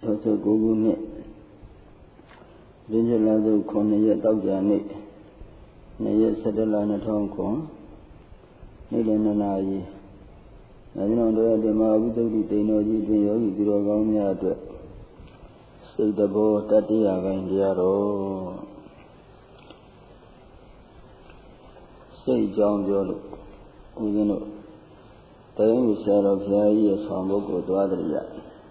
1969ခုနှစ်ဒီနေ့လစု9ရက်တောက်ကြနေ့2ရက်17လ2009နေ့လယ်2နာရီအဲဒီတော့တို့ဓမ္မဝိသုဒ္ဓိတိန်တော်ကြီးတွင်ယောဂီသူတော်ကောင်းများအတွက်စိတ်တဘောတတ္တိယပိုင်းတရားတော်စိတ်ကြောင်းပြောလို့ဦးဇင်းတို့တိုင်းဝိဆရာတော်ဘုရားကြီးရဲ့ဆောင်ပုဂ္ဂိုလ်သွားကြရ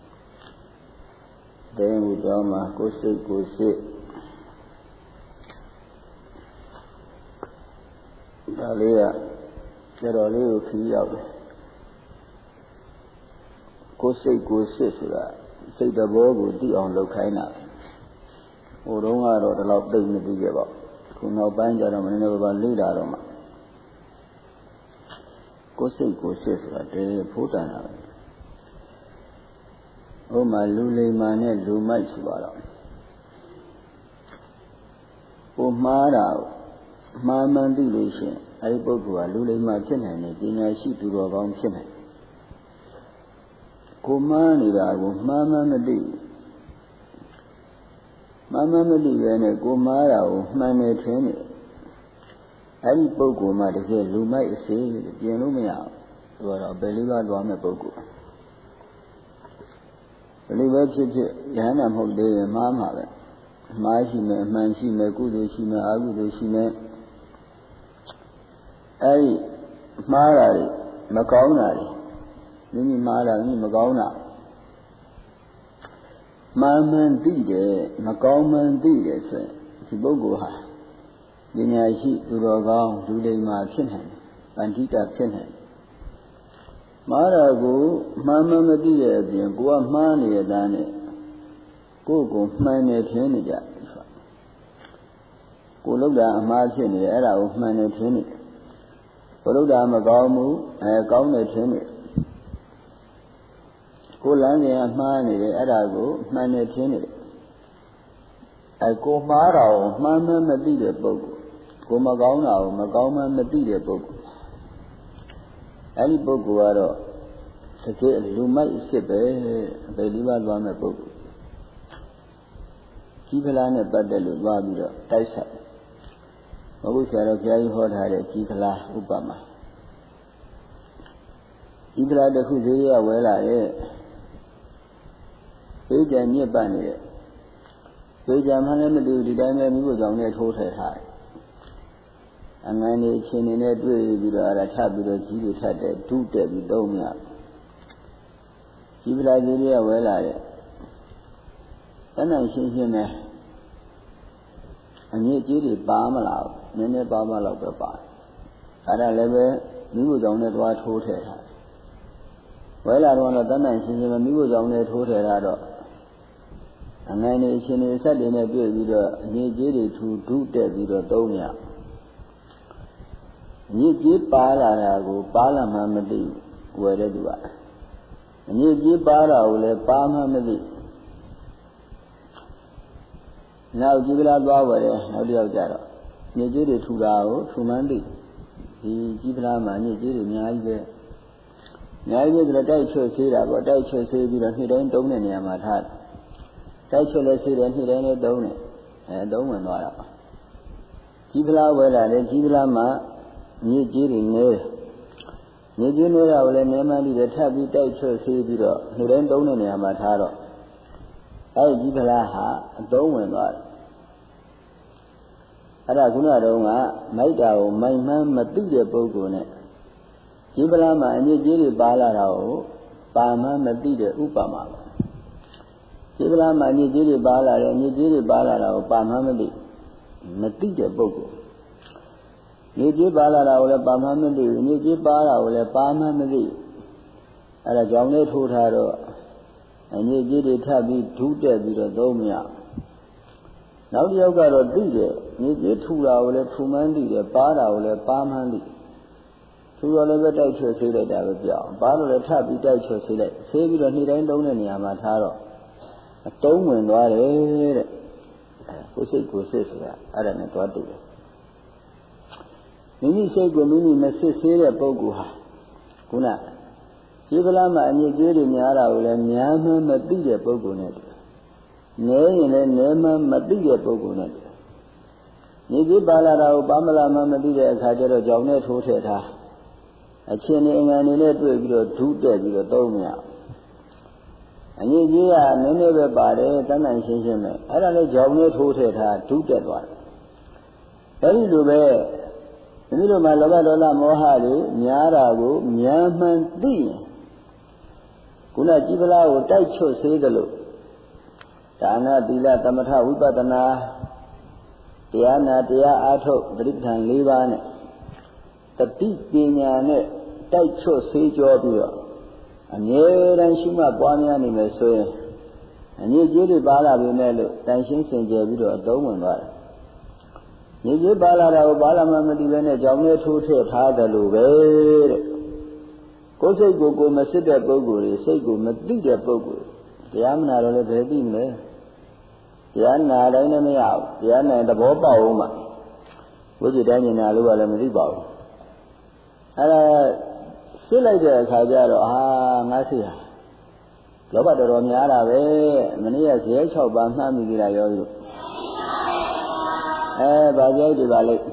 တိုင်းဝိတော်မှာကိုယ်စိတ်ကိုယ်စိတ်ဒါလေးကတော်တော်လေးကိုခီးရောက်တယ်ကိုယ်စိတ်ကိုယ်စိတ်ဆိုတာစိတ်တဘောကိုသိအောင်လုပ်ခိုင်းတာဟိုတုန်းကတော့ဒီလောက်သိမသိခဲ့ပါခုနောက်ပိုင်းကျတော့မင်းတို့ကလေ့လာတော့မှကိုယ်စိတ်ကိုယ်စိတ်ဆိုတာတည်းဖိုးတန်တာပဲဟိုမှာလူလိမ္မာနဲ့လူမိုက်ဆိုတော့ကိုမှားတာမှားမှန်သိလို့ရှိရင်အဲဒီပုဂ္ဂိုလ်ကလူလိမ္မာဖြစ်နိုင်တယ်ပညာရှိသူတော်ကောင်းဖြစ်နိုင်ကိုမှားနေတာကိုမှားမှန်မသိမှားမှန်မသိပဲနဲ့ကိုမှားတာကိုမှန်တယ်ထင်တယ်အဲဒီပုဂ္ဂိုလ်မှတကယ်လူမိုက်အစေပြင်လို့မရဘူးဆိုတော့ဘယ်လိုသွားမဲ့ပုဂ္ဂိုလ်ဘယ်လိုပဲဖြစ်ဖြစ်ယဟနာမဟုတ်သေးရင်မှားမှာပဲမှားရှိမယ်အမှန်ရှိမယ်ကုသိုလ်ရှိမယ်အကုသိုလ်ရှိမယ်အဲဒီမှားတာတွေမကောင်းတာတွေမိမိမှားတာမိမကောင်းတာမှားမှန်သိတယ်မကောင်းမှန်သိတယ်ဆိုရင်ဒီပုဂ္ဂိုလ်ဟာပညာရှိသူတော်ကောင်းလူလိမ္မာဖြစ်နိုင်တယ်ပန္တိတာဖြစ်နိုင်တယ်မှားတာကိုမှန်မှန်မသိတဲ့အပြင်ကိုကမှားနေရတဲ့နဲ့ကိုယ်ကိုမှန်တယ်ထင်နေကြကိုလောက်တာအမှားဖြစ်နေအဲ့ဒါကိုမှန်တယ်ထင်နေကိုလောက်တာမကောင်းဘူးကောင်းတယ်ထင်နေကိုလမ်းစဉ်ကမှားနေတယ်အဲ့ဒါကိုမှန်တယ်ထင်နေတယ်ကိုမှားတာကိုမှန်မှန်မသိတဲ့ပုဂ္ဂိုလ်ကိုမကောင်းတာကိုမကောင်းမှမသိတဲ့ပုဂ္ဂိုလ်အဲဒီပုဂ္ဂိုလ်ကတော့တကယ်လူမိုက်အစ်စ်ပဲဘယ်လိုသွားမဲ့ပုဂ္ဂိုလ်ကြီးဖလားနဲ့ပတ်သက်လို့သွားပြီးတော့တိုက်ဆိုင်ဘုရားဆရာတော်ဘုရားကြီးဟောထားတဲ့ကြီးဖလားဥပမာကြီးဖလားတစ်ခုဈေးရဝဲလာတဲ့ဈေးကြံညစ်ပတ်နေတဲ့ဈေးကြံမှလည်းမသိဘူးဒီတိုင်းပဲမိဖို့ကြောင့်လည်းထိုးထည့်ထားတယ်အငန်းနေချင်းနေနဲ့တွေ့ပြီးတော့အဲ့ဒါထပ်ပြီးတော့ကြီးတွေထပ်တယ်ဒုတက်ပြီးသုံးမြကြီးပလာကြီးတွေကဝဲလာတဲ့တဏ္ဍာရှင်းရှင်းနဲ့အမြင့်ကြီးတွေပါမလားနည်းနည်းပါမလောက်ပဲပါအဲ့ဒါလည်းပဲမိဖို့ကြောင့်လည်းသွားထိုးထည့်ထားဝဲလာတော့တဏ္ဍာရှင်းရှင်းပဲမိဖို့ကြောင့်လည်းထိုးထည့်ထားတော့အငန်းနေချင်းနေစက်တွေနဲ့တွေ့ပြီးတော့အမြင့်ကြီးတွေထူဒုတက်ပြီးတော့သုံးမြညစ်ကြေးပါလာတာကိုပါလာမှမသိဝယ်တဲ့သူကညစ်ကြေးပါတာကိုလည်းပါမှမသိနောက်ကြည့်ပလားသွားဝယ်တယ်နောက်တစ်ယောက်ကြတော့ညစ်ကြေးတွေထူတာကိုထူမှန်းသိဒီကြည့်ပလားမှာညစ်ကြေးတွေအများကြီးပဲအများကြီးပဲဆိုတော့တိုက်ချွတ်ဆေးတာပေါ့တိုက်ချွတ်ဆေးပြီးတော့နှစ်တိုင်းတုံးတဲ့နေရာမှာထားတိုက်ချွတ်လည်းဆေးတယ်နှစ်တိုင်းလည်းတုံးတယ်တုံးဝင်သွားတာပါကြည့်ပလားဝယ်လာတယ်ကြည့်ပလားမှာညစ်ကြေးတွေနေညစ်ကြေးနေတာကိုလည်းနည်းမှန်းပြီးတော့ထပ်ပြီးတိုက်ချွတ်ဆေးပြီးတော့လူတိုင်းတုံးတဲ့နေရာမှာထားတော့အဲဒီကြီးဖလားဟာအသုံးဝင်သွားတယ်အဲ့ဒါခုနတုန်းကမိုက်တာကိုမိုက်မှန်းမသိတဲ့ပုဂ္ဂိုလ်နဲ့ကြီးဖလားမှာအညစ်ကြေးတွေပါလာတာကိုပါမှန်းမသိတဲ့ဥပမာပဲကြီးဖလားမှာအညစ်ကြေးတွေပါလာတယ်အညစ်ကြေးတွေပါလာတာကိုပါမှန်းမသိတဲ့ပုဂ္ဂိုလ်ညစ်ကြေးပါလာတာကိုလည်းပါမှမသိဘူးညစ်ကြေးပါတာကိုလည်းပါမှမသိဘူးအဲဒါကြောင့်လည်းထိုးထားတော့ညစ်ကြေးတွေထပ်ပြီးဒုတက်ပြီးတော့သုံးမရနောက်တစ်ယောက်ကတော့သိတယ်ညစ်ကြေးထူတာကိုလည်းထူမှန်းသိတယ်ပါတာကိုလည်းပါမှန်းသိထူတော့လည်းပဲတိုက်ချွတ်ဆေးလိုက်တာပဲပြောင်းပါလို့လည်းထပ်ပြီးတိုက်ချွတ်ဆေးလိုက်ဆေးပြီးတော့နေ့တိုင်းသုံးတဲ့နေရာမှာထားတော့အတုံးဝင်သွားတယ်တဲ့ကိုယ်စိတ်ကိုယ်စိတ်ဆိုတာအဲ့ဒါနဲ့သွားတူတယ်မိမိစိတ်ကိုမိမိမစစ်ဆေးတဲ့ပုဂ္ဂိုလ်ဟာခုနဒီဗလာမှာအညစ်အကြေးတွေများတာကိုလည်းများမှမသိတဲ့ပုဂ္ဂိုလ်နဲ့နေရင်လည်းနေမှမသိတဲ့ပုဂ္ဂိုလ်နဲ့ညီကြီးပါလာတာကိုပါမလာမှမသိတဲ့အခါကျတော့ကြောင်နဲ့ထိုးထည့်ထားအချင်းနေအငံနေနဲ့တွေ့ပြီးတော့ဒုတက်ပြီးတော့သုံးမရအညီကြီးကနည်းနည်းပဲပါတယ်တန်းတန်းရှင်းရှင်းပဲအဲ့ဒါလည်းကြောင်နဲ့ထိုးထည့်ထားဒုတက်သွားတယ်အဲ့ဒီလိုပဲဒီလိုမှလောဘဒေါသမောဟတွေများတာကိုများမှန်သိရင်ခုနကြည်ပလားကိုတိုက်ချွတ်ဆေးတယ်လို့ဒါနသီလသမထဝိပဿနာတရားနာတရားအားထုတ်ပရိပ္ပံ၄ပါးနဲ့တတိပညာနဲ့တိုက်ချွတ်ဆေးကြောပြီးတော့အမြဲတမ်းရှိမှပွားများနေမယ်ဆိုရင်အညစ်အကြေးတွေပါလာပြီမဲ့လို့တန်ရှင်းစင်ကြယ်ပြီးတော့အသုံးဝင်သွားတယ်ညစ်ကြေးပါလာတာကိုပါလာမှမသိဘဲနဲ့ကြောင်နဲ့ထိုးထည့်ထားတယ်လို့ပဲတဲ့ကိုယ်စိတ်ကိုမစစ်တဲ့ပုဂ္ဂိုလ်တွေစိတ်ကိုမသိတဲ့ပုဂ္ဂိုလ်တရားမနာတော့လည်းဘယ်သိမလဲတရားနာတိုင်းလည်းမရဘူးတရားနာသဘောပေါက်အောင်မှဝိဇ္ဇတိုင်းဉာဏ်လို့ကလည်းမသိပါဘူးအဲ့ဒါစစ်လိုက်တဲ့အခါကျတော့ငါစိတ်ဟာလောဘတော်တော်များတာပဲမနေ့ကဇေယျ6ပါးမှတ်မိကြတာရောလို့ဘာကြောက်ဒီပါလိမ့်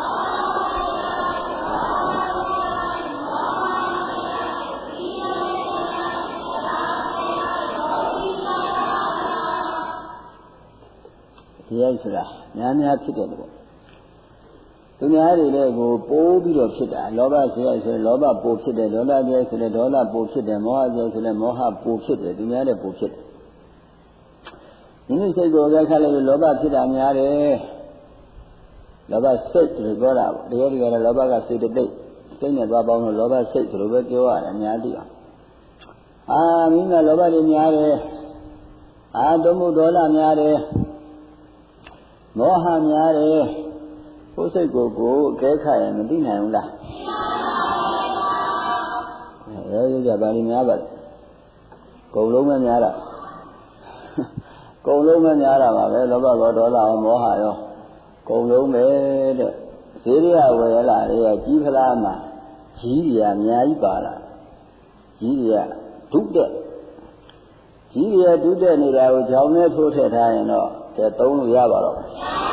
ဒီရိုက်ဆိုတာများဖြစ်တယ်ပေါ့သူများတွေလည်းကိုပိုးပြီးတော့ဖြစ်တာလောဘဇေယျဆိုရင်လောဘပိုဖြစ်တယ်ဒေါသဇေယျဆိုရင်ဒေါသပိုဖြစ်တယ်မောဟဇေယျဆိုရင်မောဟပိုဖြစ်တယ်သူများလည်းပိုဖြစ်တယ်မိမိစိတ်ကိုကြိုက်ခတ်လိုက်လောဘဖြစ်တာများတယ်လောဘစိတ်လို့ပြောတာပေါ့တရားတွေကလည်းလောဘကစိတ်တိတ်စိတ်နဲ့သွားပေါင်းလို့လောဘစိတ်လို့ပဲပြောရတယ်အများသိအောင်မိကလောဘတွေများတယ်သုံးမှုဒေါသများတယ်မောဟများတယ်ကိုယ်စိတ်ကိုအကဲခတ်ရင်မသိနိုင်ဘူးလားရောကြပါလိမ့်များပါကုန်လုံးပဲများတာကုန်လုံးပဲများတာပါပဲလောဘရောဒေါသရောမောဟရောကုန်လုံးပဲတဲ့ဈေးရဝယ်လာတွေကကြီးဖလားမှာကြီးတွေအများကြီးပါလာကြီးတွေကဒုတက်ကြီးတွေဒုတက်နေတာကိုကြောင်နဲ့ထိုးထည့်ထားရင်တော့သုံးလို့ရပါတော့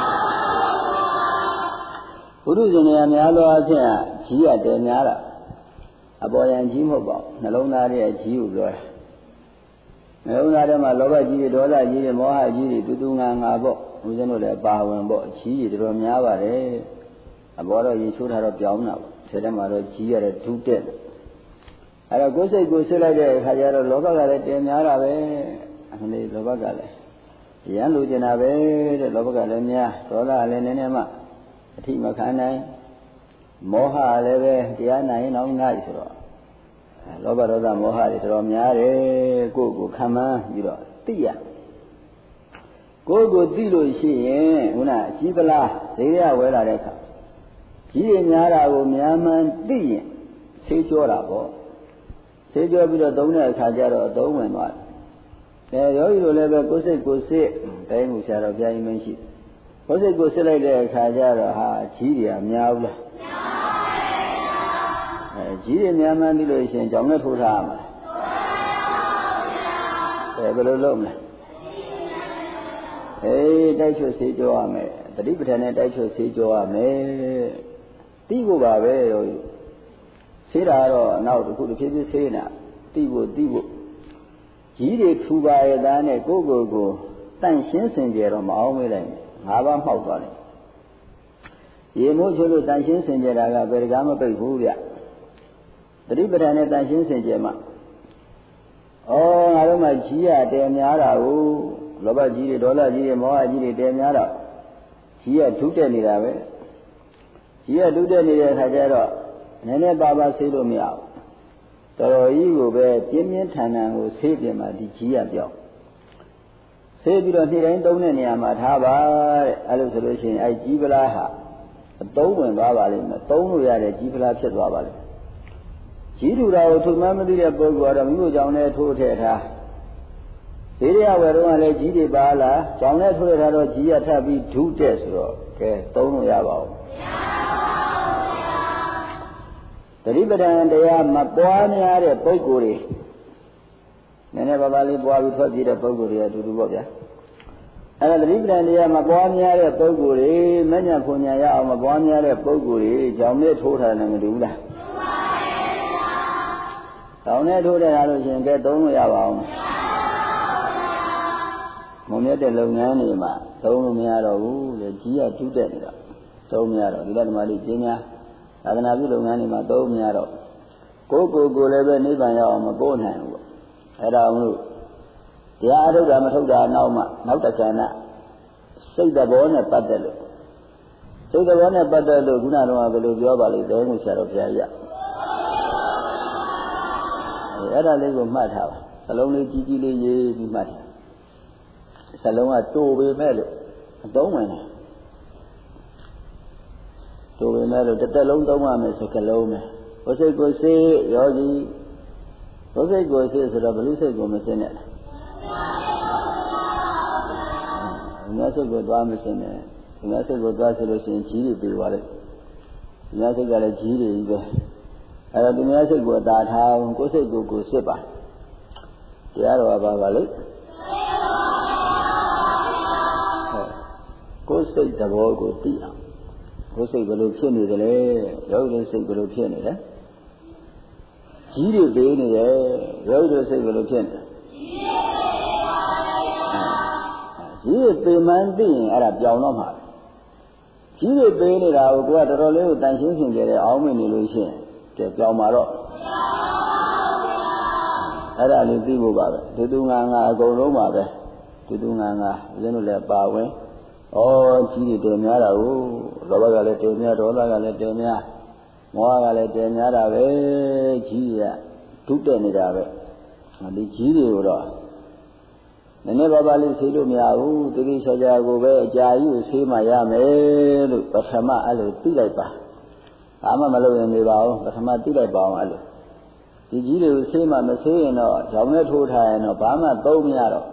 ဘုရုရှင်တွေအများသောအားဖြင့်ကြီးရတယ်များတာအပေါ်ယံကြီးမဟုတ်ပါဘူးနှလုံးသားရဲ့ကြီးကိုပြောတာနှလုံးသားထဲမှာလောဘကြီးတွေဒေါသကြီးတွေမောဟကြီးတွေတူငါပေါ့ဦးဇင်းတို့လည်းပါဝင်ပေါ့ကြီးကြီးတော်များပါတယ်အပေါ်တော့ရေချိုးထားတော့ပြောင်းတာပေါ့ဆယ်ထဲမှာတော့ကြီးရတဲ့ဒုတက်အဲ့တော့ကိုယ်စိတ်ကိုဆွလိုက်တဲ့အခါကျတော့လောဘကလည်းတင်များတာပဲအမှန်လေးလောဘကလည်းရမ်းလို့ကျင်တာပဲတဲ့လောဘကလည်းများဒေါသကလည်းနည်းနည်းမှအထိမခံနိုင်မောဟလည်းပဲတရားနိုင်အောင်နိုင်ဆိုတော့လောဘဒေါသမောဟတွေတော်များတယ်ကိုယ့်ကိုခံမှန်းပြီးတော့သိရကိုယ်ကိုသိလို့ရှိရင်ခုနအကြီးပလားဈေးရဝဲလာတဲ့အခါကြီးရများတာကိုများမှန်းသိရင်ဆေးကြောတာပေါ့ဆေးကြောပြီးတော့သုံးတဲ့အခါကျတော့သုံးဝင်သွားတယ်ယောဂီတို့လည်းပဲကိုယ်စိတ်ကိုစစ်တိုင်းမှုဆရာတော်ဘုရားကြီးမရှိကိုယ်စိတ်ကိုစစ်လိုက်တဲ့အခါကျတော့ကြီးတွေကများဘူးလားကြီးတွေများမှန်းသိလို့ရှိရင်ကြောင်နဲ့ထိုးထားရမှာဘယ်လိုလုပ်မလဲတိုက်ချွတ်ဆေးကြောရမယ်တတိပဋ္ဌာန်နဲ့တိုက်ချွတ်ဆေးကြောရမယ်သိဖို့ပါပဲရောဆေးတာကတော့နောက်တစ်ခုတစ်ဖြည်းဖြည်းဆေးနေတာသိဖို့ကြီးတွေထူပါရဲ့သားနဲ့ကိုတန့်ရှင်းစင်ကြယ်တော့မအောင်မေးလိုက်၅ပါးမှောက်သွားတယ်ရေမိုးချိုးလို့တန့်ရှင်းစင်ကြယ်တာကဘယ်တကားမပိတ်ဘူးဗျတတိပဋ္ဌာန်နဲ့တန့်ရှင်းစင်ကြယ်မှာငါတို့မှကြီးရတယ်များတာကိုလောဘကြီးတွေဒေါသကြီးတွေမောဟကြီးတွေတဲများတော့ကြီးရဒုတက်နေတာပဲကြီးရဒုတက်နေတဲ့အခါကျတော့နည်းနည်းပါးဆေးလို့မရဘူးတော်တော်ကြီးကိုပဲပြင်းပြင်းထန်ထန်ကိုဆေးပြင်မှာဒီကြီးရပြောင်းဆေးပြီးတော့နေ့တိုင်းသုံးတဲ့နေရာမှာထားပါတဲ့အဲ့လိုဆိုလို့ရှိရင်ကြီးပလားဟာအသုံးဝင်သွားပါလိမ့်မယ်သုံးလို့ရတဲ့ကြီးပလားဖြစ်သွားပါလိမ့်မယ်ကြီးထူတာကိုထုမှန်းမသိတဲ့ပုဂ္ဂိုလ်ကတော့မိဖို့ကြောင့်လည်းထိုးထည့်ထားဈေးရဝယ်တော့လည်းကြီးတွေပါလားကြောင့်လည်းထိုးထည့်ထားတော့ကြီးရထပ်ပြီးဒုတက်ဆိုတော့ကဲသုံးလို့ရပါဦးတတိပဋ္ဌာန်တရားမပွားများတဲ့ပုဂ္ဂိုလ်တွေနည်းနည်းပါးပါးလေးပွားပြီးထွက်ပြေးတဲ့ပုဂ္ဂိုလ်တွေအတူတူပေါ့ဗျာအဲ့ဒါသတိပဋ္ဌာန်တရားမပွားများတဲ့ပုဂ္ဂိုလ်တွေမညံဖွညာရအောင်မပွားများတဲ့ပုဂ္ဂိုလ်တွေကြောင့်နဲ့ထိုးထားတယ်မတူဘူးလားတောင်းနဲ့ထိုးတဲ့ဟာလို့ရှိရင်ကဲသုံးလို့ရပါအောင်မုံမြတ်တဲ့လုပ်ငန်းတွေမှာသုံးလို့မရတော့ဘူးလေကြီးကတူးတက်နေတာသုံးမရတော့ဒီလိုဓမ္မလေးပညာသာသနာပြုလုပ်ငန်းတွေမှာသုံးမရတော့ကိုယ်လည်းပဲနိဗ္ဗာန်ရောက်အောင်မပို့နိုင်ဘူးပေါ့အဲ့ဒါမလို့တရားအထုတ်တာမထုတ်တာနောက်မှနောက်တစ်ခါနဲ့စိတ်တဘောနဲ့ပတ်သက်လို့စိတ်တဘောနဲ့ပတ်သက်လို့ခုနကတော့ဘယ်လိုပြောပါလိမ့်တယ်ကိုဆရာတော်ဘုရားကြီးအဲ့ဒါလေးကိုမှတ်ထားပါစလုံးလေးကြီးကြီးလေးရေးပြီးမှတ်ထားစလုံးကတိုးပေမဲ့လို့အသုံးဝင်တယ်တိုးပေမဲ့လို့တစ်သက်လုံးသုံးရမယ်စကလုံးပဲဘုစိတ်ကိုစေယောဂီဘုစိတ်ကိုစေဆိုတော့ဘလူစိတ်ကိုမစင်းနဲ့ဒီများစိတ်ကိုသွားမစင်းနဲ့ဒီများစိတ်ကိုသွားဆိုလို့ရှိရင်ကြီးတွေပြေသွားလိုက်ဒီများစိတ်ကလည်းကြီးတွေကြီးပဲအဲ့တော့ဒီများစိတ်ကိုသာထားကိုယ်စိတ်ကိုစစ်ပါတရားတော်ကပါလို့ကိုယ်စိတ်သဘောကိုသိအောင်ကိုယ်စိတ်ဘယ်လိုဖြစ်နေသလဲယောဂီစိတ်ဘယ်လိုဖြစ်နေလဲကြီးတွေပေးနေတယ်ယောဂီစိတ်ဘယ်လိုဖြစ်နေလဲကြီးတွေပေးမှန်းသိရင်အဲ့ဒါပြောင်းတော့မှာကြီးတွေပေးနေတာကိုကိုယ်ကတော်တော်လေးကိုတန်ရှင်းရှင်ကြတဲ့အောင်းမင်းနေလို့ရှိရင်ကဲပြောင်းမှာတော့အဲ့ဒါလေးသိဖို့ပါပဲဒီသူငါအကုန်လုံးပါပဲဒီသူငါဦးဇင်းတို့လည်းပါဝင်ဩကြီးတွေတင်များတာကိုလောဘကလည်းတင်များဒေါသကလည်းတင်များမောဟကလည်းတင်များတာပဲကြီးကဒုတက်နေတာပဲဒီကြီးတွေကိုတော့နည်းနည်းပါးပါးလေးဆေးလို့မရဘူးတိတိကျကျကိုပဲအကြာကြီးကိုဆေးမှရမယ်လို့ပထမအဲ့လိုသိလိုက်ပါဘာမှမလုပ်ရင်နေပါဦးပထမသိလိုက်ပါအောင်အဲ့လိုဒီကြီးတွေကိုဆေးမှမဆေးရင်တော့ကြောင်နဲ့ထိုးထားရင်တော့ဘာမှသုံးမရတော့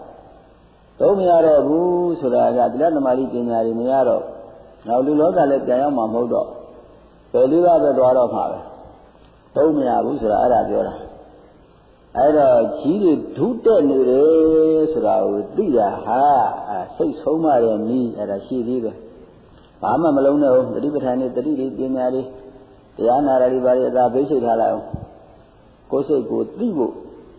ဘူးဆိုတာကတိရသမารိပညာတွေမရတော့နောက်လူလောကလည်းပြန်ရောက်မှာမဟုတ်တော့ဘယ်လိုပဲသွားတော့မှာပဲသုံးမရဘူးဆိုတာအဲ့ဒါပြောတာအဲ့တော့ကြီးတွေဒုတက်နေတယ်ဆိုတာကိုသိတာဟာစိတ်ဆုံးမတဲ့နည်းအဲ့ဒါရှိသေးပဲဘာမှမလုံးနဲ့ဦးသတိပဋ္ဌာန်နဲ့တတိတွေပညာတွေတရားနာတွေပါရအသာဘိစိတ်ထားလိုက်အောင်ကိုယ်စိတ်ကိုသိဖို့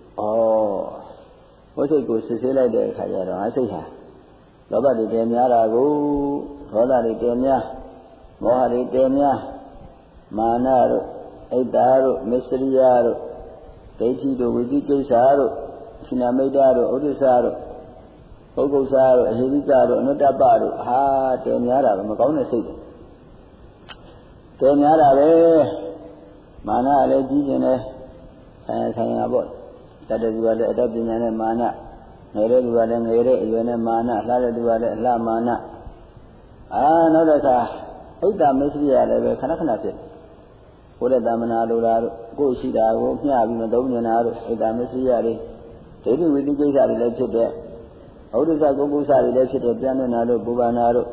ကိုယ်စိတ်ကိုစစ်ဆေးလိုက်တဲ့အခါကျတော့အစိတ်ဟာလောဘတွေတည်များတာကိုဒေါသတွေတည်များမောဟတွေတည်များမာနတို့ဣဒ္ဓာတို့မစ္စရိယတို့ဒိဋ္ဌိတို့ဝိသိကိစ္စတို့ခိနာမိတ်တာတို့ဥဒ္ဒစ္စတို့ပုဂ္ဂုစ္စတို့အဟိရိကတို့အနုတ္တပတို့ဟာတည်များတာပဲမကောင်းတဲ့စိတ်တွေတည်များတာပဲမာနလည်းကြီးကျင်တယ်ဆိုင်ရာပေါ့တတ္တသူကလည်းအတ္တပညာနဲ့မာနငယ်တဲ့သူကလည်းငယ်တဲ့အရွယ်နဲ့မာနလှတဲ့သူကလည်းအလှမာနနောက်တစ်ခါဣဒ္ဓမစ္စရိယလည်းပဲခဏခဏဖြစ်ကိုယ်တဲ့သမနာလိုတာတို့ကိုယ်ရှိတာကိုမျှပြီးမသုံးနေတာတို့ဣဒ္ဓမစ္စရိယတွေဒိဋ္ဌိဝိသိကိစ္စတွေလည်းဖြစ်တဲ့ဩဒ္ဒစကုက္ကုစတွေလည်းဖြစ်တဲ့ပြန်နေတာတို့ပူပန္နာတို့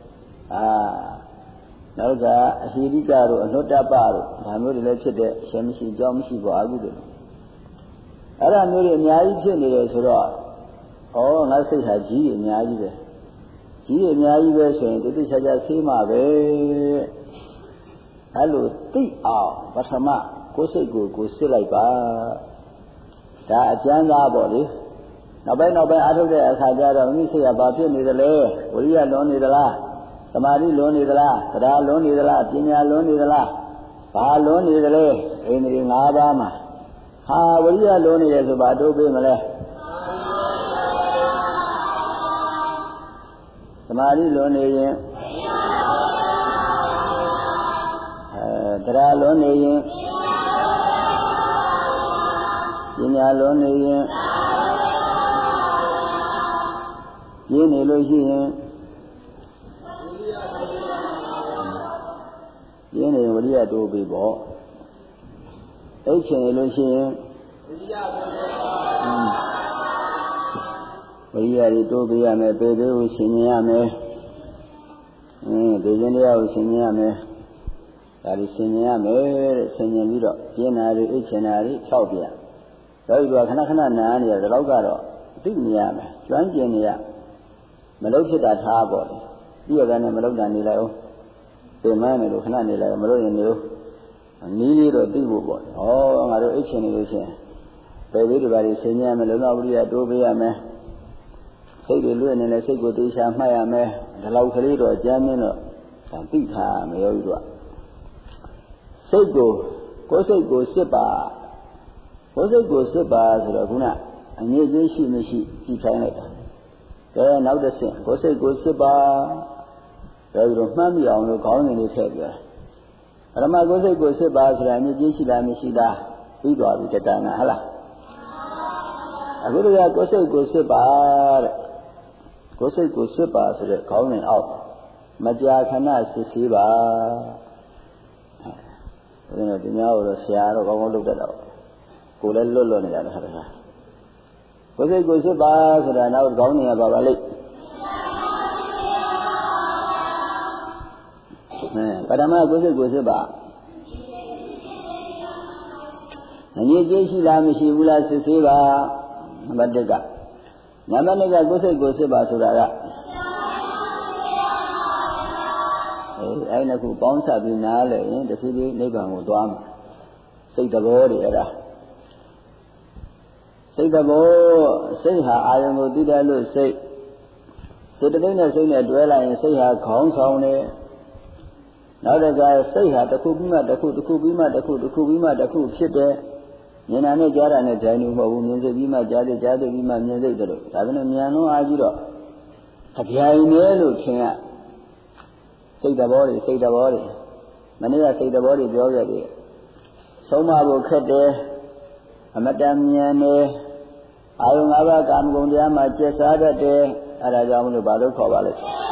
နောက်က အဟိရိကတို့အနုတ္တပတို့ဒါမျိုးတွေလည်းဖြစ်တဲ့ရှင်မရှိကြောင်းမရှိပေါ်အကုသိုလ်အဲ့ဒါမျိုးတွေအများကြီးဖြစ်နေတယ်ဆိုတော့ငါစိတ်ဟာကြီးအများကြီးပဲကြီးအများကြီးပဲဆိုရင်တိတိကျကျဆေးမှာပဲအဲ့လိုသိအောင်ပထမကိုယ်စိတ်ကိုစစ်လိုက်ပါဒါအကျမ်းသားပေါ့လေနောက်ပိုင်းအားထုတ်တဲ့အခါကျတော့မိစိတ်ကဘာဖြစ်နေသလဲဝိရိယလွန်နေသလားသမာဓိလွန်နေသလားသဒ္ဒါလွန်နေသလားပညာလွန်နေသလားဘာလွန်နေသလဲအိန္ဒြေ၅ပါးမှာဝိရိယလွန်နေတယ်ဆိုဘာတို့ပေးမလဲသမာဓိလွန်နေရင်သဒ္ဒါလွန်နေရင်ပညာလွန်နေရင်ရင်းနေလို့ရှိရင်ရင်းနေဝိရိယတိုးပြီးပေါ့အိတ်ချင်နေလို့ရှိရင်ဝိရိယတွေတိုးပြီးရမယ်ပေပေးကိုဆင်ញင်ရမယ်ဒေဇင်းတရားကိုဆင်ញင်ရမယ်ဒါတွေဆင်ញင်ရမယ်တဲ့ဆင်ញင်ပြီးတော့ပြင်းတာတွေအိတ်ချင်တာတွေဖြောက်ပြတော့ဒီကခဏနားနေရတယ်ဒီလောက်ကတော့သိနေရမယ်ကျွမ်းကျင်နေရမလုပ်ဖြစ်တာထားပေါ့လေပြီးရတဲ့နဲ့မလုပ်တာနေလိုက်အောင်ပြင်မနေလို့ခဏနေလိုက်မလို့ရင်မျိုးနီးလေးတော့သိဖို့ပေါ့ဩငါတို့အိတ်ချင်နေလို့ရှိရင်ပေသေးတွေပါလိဆင်ញရမယ်လုံလောက်ပြီးတိုးပေးရမယ်စိတ်တွေလွတ်နေလဲစိတ်ကိုတေချာမှတ်ရမယ်ဒီလောက်ကလေးတော့ကြမ်းမင်းတော့သိထားမရောဘူးတော့စိတ်ကိုကိုယ်စိတ်ကိုစစ်ပါကိုယ်စိတ်ကိုစစ်ပါဆိုတော့ခုနအငြိအကျေးရှိမရှိကြည့်ခိုင်းလိုက်တာကဲနောက်တစ်ဆင့်ကိုယ်စိတ်ကိုစစ်ပါဒါပြီးတော့မှတ်မိအောင်လို့ခေါင်းစဉ်လေးထည့်ပြောပရမကိုယ်စိတ်ကိုစစ်ပါဆိုတာအငြိအကျေးရှိလားမရှိလားပြီးသွားပြီတဏှာဟုတ်လားအခုတည်းကကိုယ်စိတ်ကိုစစ်ပါတဲ့ကိုယ်စိတ်ကိုစစ်ပါဆိုတဲ့ခေါင်းစဉ်အောက်မကြာခဏစစ်ဆေးပါဘယ်လိုဒီများတော့ဆရာတော့ကောင်းကောင်းလုပ်တတ်တာကိုယ်လည်းလွတ်လွတ်နေတာဟာတခါကိုယ်စိတ်ကိုစစ်ပါဆိုတာနောက်ခေါင်းစဉ်ကပါပါလိမ့်ပထမကိုယ်စိတ်ကိုစစ်ပါအငြိအကျေးရှိလားမရှိဘူးလားစစ်ဆေးပါနံပါတ်1ကနံပါတ်2ကကိုယ်စိတ်ကိုစစ်ပါဆိုတာကအဲ့နှစ်ခုပေါင်းစပ်ပြီးနားလဲရင်တဖြည်းဖြည်းနိဗ္ဗာန်ကိုသွားမှာစိတ်တဘောတွေအဲ့ဒါစိတ်တဘောစိတ်ဟာအာယုံကိုသိတယ်လို့စိတ်စိတ်တိတ်နဲ့စိတ်နဲ့တွဲလိုက်ရင်စိတ်ဟာခေါင်းဆောင်တယ်နောက်တစ်ခါစိတ်ဟာတစ်ခုပြီးမှတစ်ခုတစ်ခုပြီးမှတစ်ခုတစ်ခုပြီးမှတစ်ခုဖြစ်တယ်ဉာဏ်နဲ့ကြားတာနဲ့ကြိုင်လို့မဟုတ်ဘူးမြင်စိတ်ပြီးမှကြားတယ်ကြားတယ်ပြီးမှမြင်စိတ်တယ်လို့ဒါပေမဲ့ဉာဏ်လုံးအားကြီးတော့အပြိုင်နဲ့လို့ထင်ရစိတ်တဘောတွေစိတ်တဘောတွေမနေ့ကစိတ်တဘောတွေပြောခဲ့ပြီဆုံးမဖို့ခက်တယ်အမတန်မြန်တယ်အာယုံ၅ပါးကာမဂုဏ်တရားမှာကျက်စားတတ်တယ်အဲဒါကြောင့်မလို့ဘာလို့ခေါ်ပါလဲ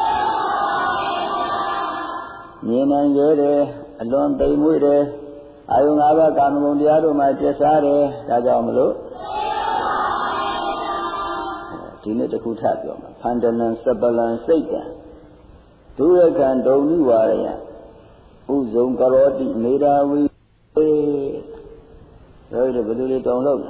မြင်နိုင်ကြတယ်အလွန်သိမ်မွေ့တယ်အာယုံ၅ပါးကာမဂုဏ်တရားတို့မှာကျက်စားတယ်ဒါကြောင့်မလို့ဒီနေ့တစ်ခုထပ်ပြောမှာဖန္တနံစပလံစိတ်တံဒုရကံဒုံနိဝါရယဥဇုံကရောတိမေရာဝိတို့ဘယ်သူတွေတုံလို့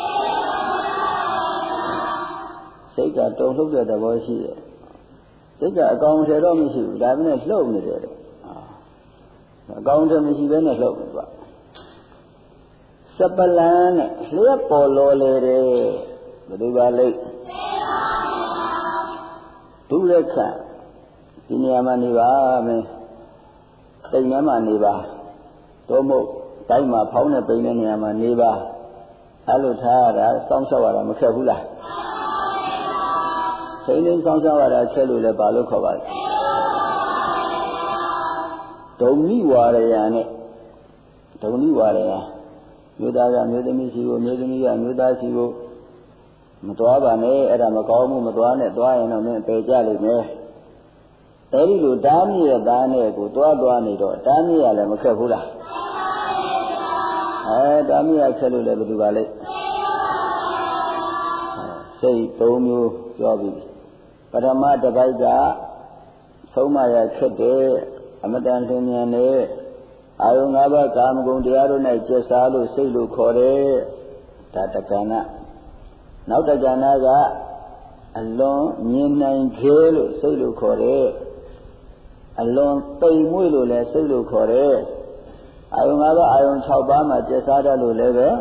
စိတ်ကတုံလို့တဲ့သဘောရှိတယ်စိတ်ကအကောင်ထည်တော့မရှိဘူးဒါပေမဲ့လှုပ်နေတယ်အကောင်ထည်မရှိဘဲနဲ့လှုပ်နေသွားစပလံနဲ့လျှက်ပေါ်လော်လေတယ်ဘယ်သူပါလိမ့်ဒုရကံဒီနေရာမှာနေပါမယ်စိတ်ထဲမှာနေပါသို့မဟုတ်တိုင်းမှာဖောင်းတဲ့ပိန်တဲ့နေရာမှာနေပါအဲ့လိုထားရတာစောင့်ရှောက်ရတာမခက်ဘူးလားစိတ်လေးစောင့်ရှောက်ရတာခက်လို့လည်းဘာလို့ခေါ်ပါလဲဒုံနိဝါရယနဲ့ဒုံနိဝါရယမြို့သားကမြို့သမီးစီကိုမြို့သမီးကမြို့သားစီကိုမတော်ပါနဲ့အဲ့ဒါမကောင်းဘူးမတော်နဲ့သွားရင်တော့မင်းပယ်ကြလိမ့်မယ်အဲဒီလိုတားမြစ်သားနဲ့ကိုသွားနေတော့တားမြစ်ရလည်းမခက်ဘူးလားတားမြစ်ရခက်လို့လည်းဘယ်သူပါလဲစိတ်၃မျိုးပြောပြီးပထမတစ်ပိုက်ကဆုံးမရခက်တယ်အမတန်လင်းမြန်တယ်အာယုံ၅ပါးကာမဂုဏ်တရားတို့နဲ့ကျက်စားလို့စိတ်လို့ခေါ်တယ်ဒါတက္ကနာနောက်တက္ကနာကအလွန်မြင်နိုင်ခဲလို့စိတ်လို့ခေါ်တယ်အလွန်ပိန်မွေ့လို့လည်းစိတ်လို့ခေါ်တယ်အာယုံ၅ပါးအာယုံ၆ပါးမှာကျက်စားတတ်လို့လည်းပဲ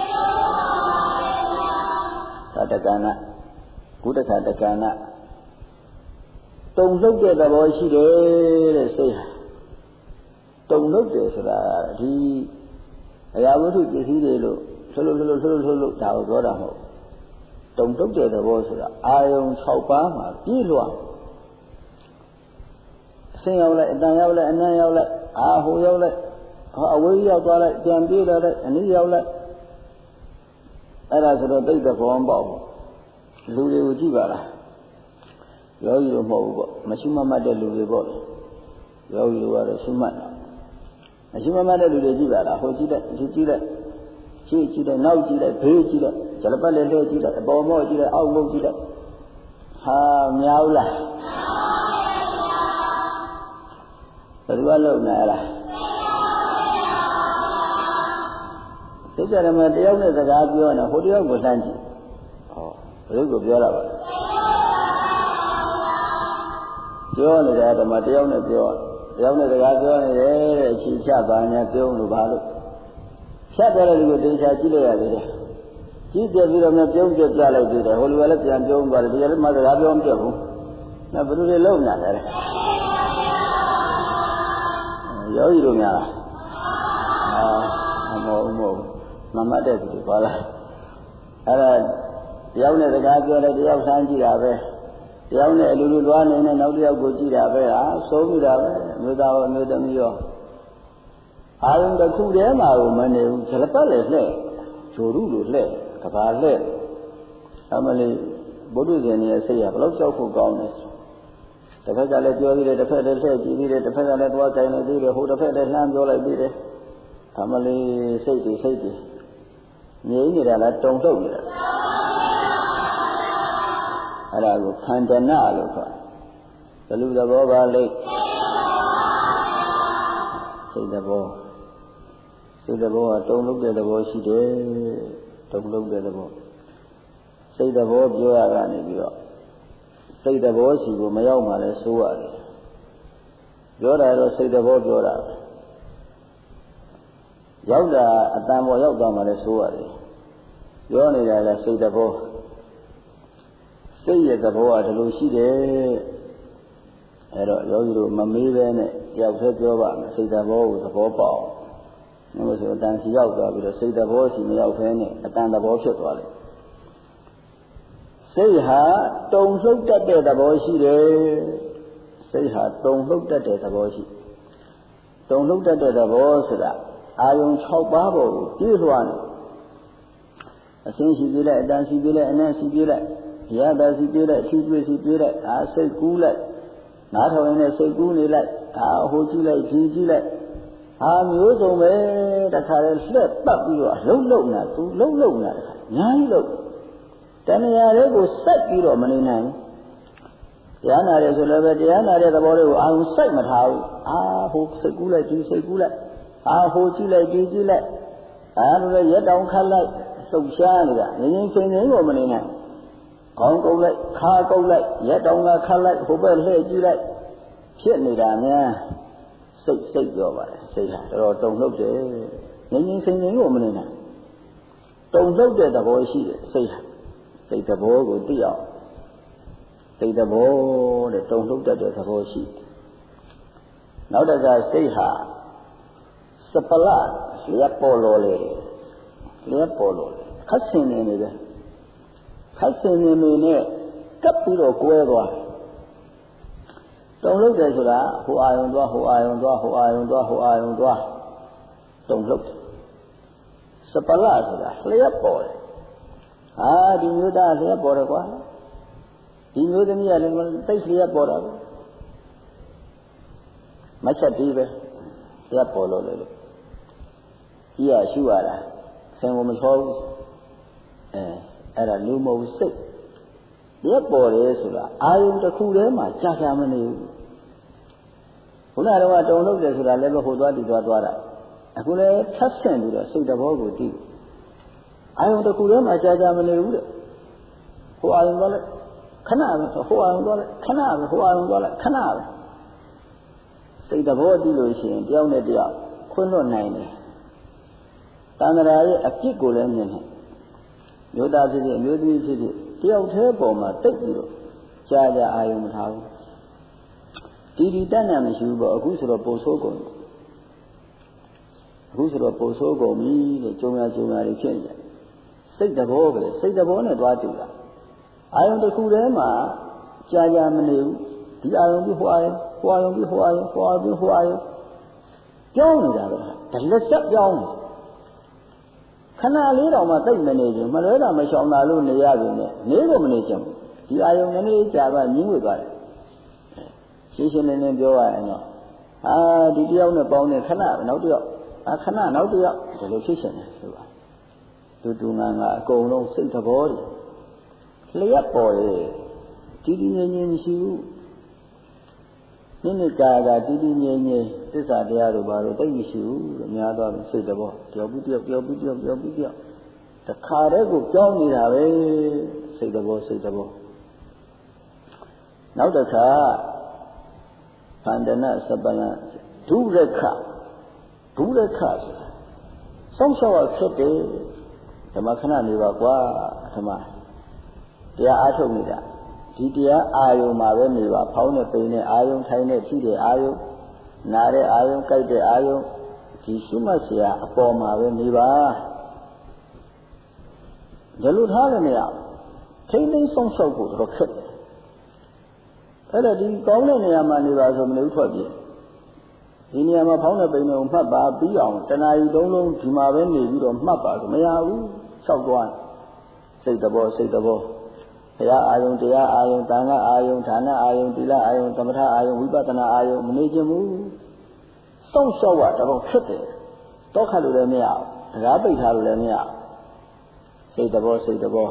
သာတက္ကနာကုတ္တခတက္ကနာတုံလုတ်တဲ့သဘောရှိတယ်တဲ့စိတ်ဟာတုံလုတ်တယ်ဆိုတာဒီအရာဝတ္ထုပစ္စည်းတွေလို့လှုပ်ဒါကိုပြောတာမဟုတ်တုံလုတ်တဲ့သဘောဆိုတာအာယုံ6ပါးမှာပြည့်လွှာအစင်းရောက်လိုက်အတန်ရောက်လိုက်အနံ့ရောက်လိုက်ဟိုရောက်လိုက်အဝေးရောက်သွားလိုက်ပြန်ပြေးလာလိုက်အနည်းရောက်လိုက်အဲ့ဒါဆိုတော့သိတဲ့ဘောပေါက်လူတွေကိုကြည့်ပါလားယောဂီတို့မဟုတ်ဘူးပေါ့မရှိမမှတ်တဲ့လူတွေပေါ့ယောဂီတို့ကတော့ရှိမှတ်တာမရှိမမှတ်တဲ့လူတွေကြည့်ပါလားဟိုကြည့်လိုက်ဒီကြည့်လိုက်ရှေ့ကြည့်လိုက်နောက်ကြည့်လိုက်ဘေးကြည့်လိုက်ဇလပတ်လည်းလှည့်ကြည့်လိုက်အပေါ်မော့ကြည့်လိုက်အောက်မော့ကြည့်လိုက်ဟာများဘူးလားဘယ်လိုလုပ်နေလားစိတ်ကြရမယ်တယောက်နဲ့စကားပြောနေဟိုတယောက်ကိုလှမ်းကြည့်ဘယ်လိုကိုပြောတာပါပြောနေတာဓမ္မတယောက်နဲ့ပြောတယောက်နဲ့စကားပြောနေတယ်တဲ့အချိန်ချပါညာပြုံးလို့ပါလို့ဖြတ်တယ်လို့ဒီကိုတရားကြည့်လိုက်ရသေးတယ်ကြည့်ပြပြီးတော့မှပြုံးပြပြလိုက်သေးတယ်ဟိုလူကလည်းပြန်ပြုံးသွားတယ်ဒီကလည်းမှစကားပြောမပြတ်ဘူးနောက်ဘယ်လိုလဲလုံနေလဲယောဂီတို့များမဟုတ်မမတ်တဲ့သူတွေပါလားအဲ့ဒါတယောက်နဲ့စကားပြောတယ်တယောက်ဆန်းကြည့်တာပဲတယောက်နဲ့အလူလူသွားနေနဲ့နောက်တစ်ယောက်ကိုကြည့်တာပဲဟာသုံးမိတာပဲမြို့သားရောမြို့သမီးရောအာရုံတစ်ခုတည်းမှာကိုမနေဘူးဇလပတ်လည်းလှဲ့ဂျိုရုလိုလှဲ့ကဘာလှဲ့အမလေးဘုဒ္ဓဇင်ရဲ့စိတ်ကဘလို့ကြောက်ဖို့ကောင်းတယ်တစ်ဖက်ကလည်းပြောပြီးတယ်တစ်ဖက်လည်းလှဲ့ကြည့်ပြီးတယ်တစ်ဖက်ကလည်းသွားကြိုင်နေသေးတယ်ဟိုတစ်ဖက်လည်းလှမ်းပြောလိုက်ပြီးတယ်အမလေးစိတ်တွေငြိမ်းနေတာလားတုံ့ထုတ်နေတာအဲ့ဒါကိုခန္ဓနာလို့ခေါ်တယ်ဘယ်လိုသဘောပါလိမ့်စိတ်သဘောကတုံ့လုပ်တဲ့သဘောရှိတယ်တုံ့လုပ်တဲ့သဘောစိတ်သဘောပြောရတာနေပြီးတော့စိတ်သဘောရှိကိုမရောက်မှလည်းဆိုးရတယ်ပြောတာတော့စိတ်သဘောပြောတာရောက်တာအတန်ပေါ်ရောက်သွားမှလည်းဆိုးရတယ်ပြောနေတာကစိတ်သဘောစိတ်ရဲ့သဘောကဒီလိုရှိတယ်အဲ့တော့ယောဂီတို့မမေးပဲနဲ့တယောက်တည်းပြောပါမယ်စိတ်သဘောကိုသဘောပေါက်အောင်လို့ဆိုအတန်စီရောက်သွားပြီးတော့စိတ်သဘောစီမရောက်ဖဲနဲ့အတန်သဘောဖြစ်သွားတယ်စိတ်ဟာတုံလှုပ်တတ်တဲ့သဘောရှိတယ်စိတ်ဟာတုံလှုပ်တတ်တဲ့သဘောရှိတုံလှုပ်တတ်တဲ့သဘောဆိုတာအာယုံ6ပါးပေါ်ကိုပြည့်စွာနေအစင်းရှိပြလိုက်အတန်ရှိပြလိုက်အနံ့ရှိပြလိုက်ရတာစီပြေးလိုက်ဖြူပြည့်စီပြေးလိုက်စိတ်ကူးလိုက်နားထောင်ရင်းနဲ့စိတ်ကူးနေလိုက်ဟိုကြည့်လိုက်ဒီကြည့်လိုက်မျိုးစုံပဲတခါလဲလှက်ပတ်ပြီးတော့လုံနာသူလုံနာတခါညာကြီးလုံတဏှာတွေကိုစိုက်ပြီးတော့မနေနိုင်တရားနာတယ်ဆိုလည်းပဲတရားနာတဲ့သဘောလေးကိုအာရုံစိုက်မထားဘူးဟိုစိတ်ကူးလိုက်ဒီစိတ်ကူးလိုက်ဟိုကြည့်လိုက်ဒီကြည့်လိုက်လိုလဲရက်တောင်ခတ်လိုက်လှုပ်ရှားနေတာငင်းချင်းချင်းကိုမနေနိုင်ခေါင်းကုပ်လိုက်ခါကုပ်လိုက်ရက်တောင်ကခတ်လိုက်ဟိုဘက်လှည့်ကြည့်လိုက်ဖြစ်နေတာများစိတ်ပြောပါတယ်စိတ်ဟာတော်တုံလှုပ်တယ်ငင်းချင်းချင်းကိုမနေနိုင်တုံလှုပ်တဲ့သဘောရှိတယ်စိတ်ဟာစိတ်သဘောကိုသိအောင်စိတ်သဘောတဲ့တုံလှုပ်တတ်တဲ့သဘောရှိနောက်တစ်ခါစိတ်ဟာစပလလျက်ပေါ်လို့လေလျက်ပေါ်လို့ခတ်ဆင်နေတယ်ခတ်ဆင်နေနဲ့ကပ်ပြီးတော့ကွဲသွားတုံလှုပ်တယ်ဆိုတာဟိုအာယုံသွားဟိုအာယုံသွားဟိုအာယုံသွားဟိုအာယုံသွားတုံလှုပ်တယ်စပလဆိုတာလျက်ပေါ်တယ်ဒီမျိုးသားလျက်ပေါ်တယ်ကွာဒီမျိုးသမီးကလည်းတိတ်လျက်ပေါ်တာပဲမချက်ပြီးပဲလျက်ပေါ်လို့လေကြီးရရှုရတာဆင်ကိုမချောဘူးအဲ့ဒါလူမဟုတ်စိတ်ရက်ပေါ်တယ်ဆိုတာအာယုံတစ်ခုတည်းမှာကြာမနေဘူးခုနကတော့တုံလို့တယ်ဆိုတာလည်းပဲဟိုသွားဒီသွားတာအခုလည်းထပ်ဆင့်ပြီးတော့စိတ်တဘောကိုသိအာယုံတစ်ခုတည်းမှာကြာမနေဘူးတဲ့ဟိုအာယုံသွားလိုက်ခဏပဲဟိုအာယုံသွားလိုက်ခဏပဲဟိုအာယုံသွားလိုက်ခဏပဲစိတ်တဘောသိလို့ရှိရင်တယောက်နဲ့တယောက်ခွင့်လွတ်နိုင်တယ်တဏှာရဲ့အပြစ်ကိုလည်းမြင်တယ်မျိုးသားဖြစ်ဖြစ်အမျိုးသမီးဖြစ်ဖြစ်တယောက်တည်းပေါ်မှာတိတ်ပြီးတော့ကြာအာယုံမထားဘူးဒီတတ်နိုင်မရှိဘူးပေါ့အခုဆိုတော့ပို့ဆိုးကုန်ပြီတဲ့ကြုံရတွေဖြစ်နေတယ်စိတ်တဘောပဲစိတ်တဘောနဲ့သွားတူတာအာယုံတစ်ခုတည်းမှာကြာမနေဘူးဒီအာယုံပြီးဟိုအာယုံဟိုအာယုံပြီးဟိုအာယုံဟိုအာယုံပြီးဟိုအာယုံကြောင်းနေတာပဲဒါလက်ဆက်ကြောင်းခဏလေးတော့မှတိတ်မနေချင်မလွဲတာမရှောင်တာလို့နေရပြီနဲ့နေကိုမနေချင်ဘူးဒီအာယုံနည်းနည်းကြာပါညင်းဝေသွားတယ်ရှင်းလင်းပြောရရင်တော့ဒီတယောက်နဲ့ပေါင်းနေခဏနောက်တစ်ယောက်ခဏနောက်တစ်ယောက်ဒီလိုဖြစ်ရှင်တယ်ဆိုပါတူငါအကုန်လုံးစိတ်သဘောတွေလျက်ပေါ်ရဲ့တည်ငြိမ်မရှိဘူးနိကာတည်ငြိမ်သစ္စာတရားတို့ဘာလို့တိတ်မရှိဘူးလို့များသွားပြီစိတ်သဘောတယောက်ပြီးတယောက်တခါတည်းကိုကြောင်းနေတာပဲစိတ်သဘောနောက်တစ်ခါဖန္ဒနာစပလံဒုရခဆိုတာစောင့်ရှောက်ရဖြစ်တယ်ဓမ္မခဏနေပါကွာဓမ္မတရားအားထုတ်နေတာဒီတရားအာယုံမှာပဲနေပါဖောင်းနဲ့ပိန်နဲ့အာယုံထိုင်နဲ့ထိတဲ့အာယုံနားတဲ့အာယုံကြိုက်တဲ့အာယုံဒီရှိမှတ်เสียအပေါ်မှာပဲနေပါဒီလိုထားလည်းမရထိမ့်သိမ်းဆုံးရှုပ်ဖို့တော့ခက်တယ်အဲ့ဒါဒီကောင်းတဲ့နေရာမှာနေပါဆိုမလို့ထွက်ပြေးဒီနေရာမှာဖောင်းတဲ့ပိန်ကိုမှတ်ပါပြီးအောင်တဏှာကြီးတုံးလုံးဒီမှာပဲနေပြီးတော့မှတ်ပါဆိုမရဘူးလျှောက်သွားစိတ်တဘောဘုရားအာယုံတရားအာယုံသံဃာအာယုံဌာနအာယုံသီလအာယုံသမထအာယုံဝိပဿနာအာယုံမနေခြင်းဘူးစောင့်ရှောက်ရတော့ဖြစ်တယ်တောခတ်လို့လည်းမရဘူးတရားပိတ်ထားလို့လည်းမရစိတ်တဘော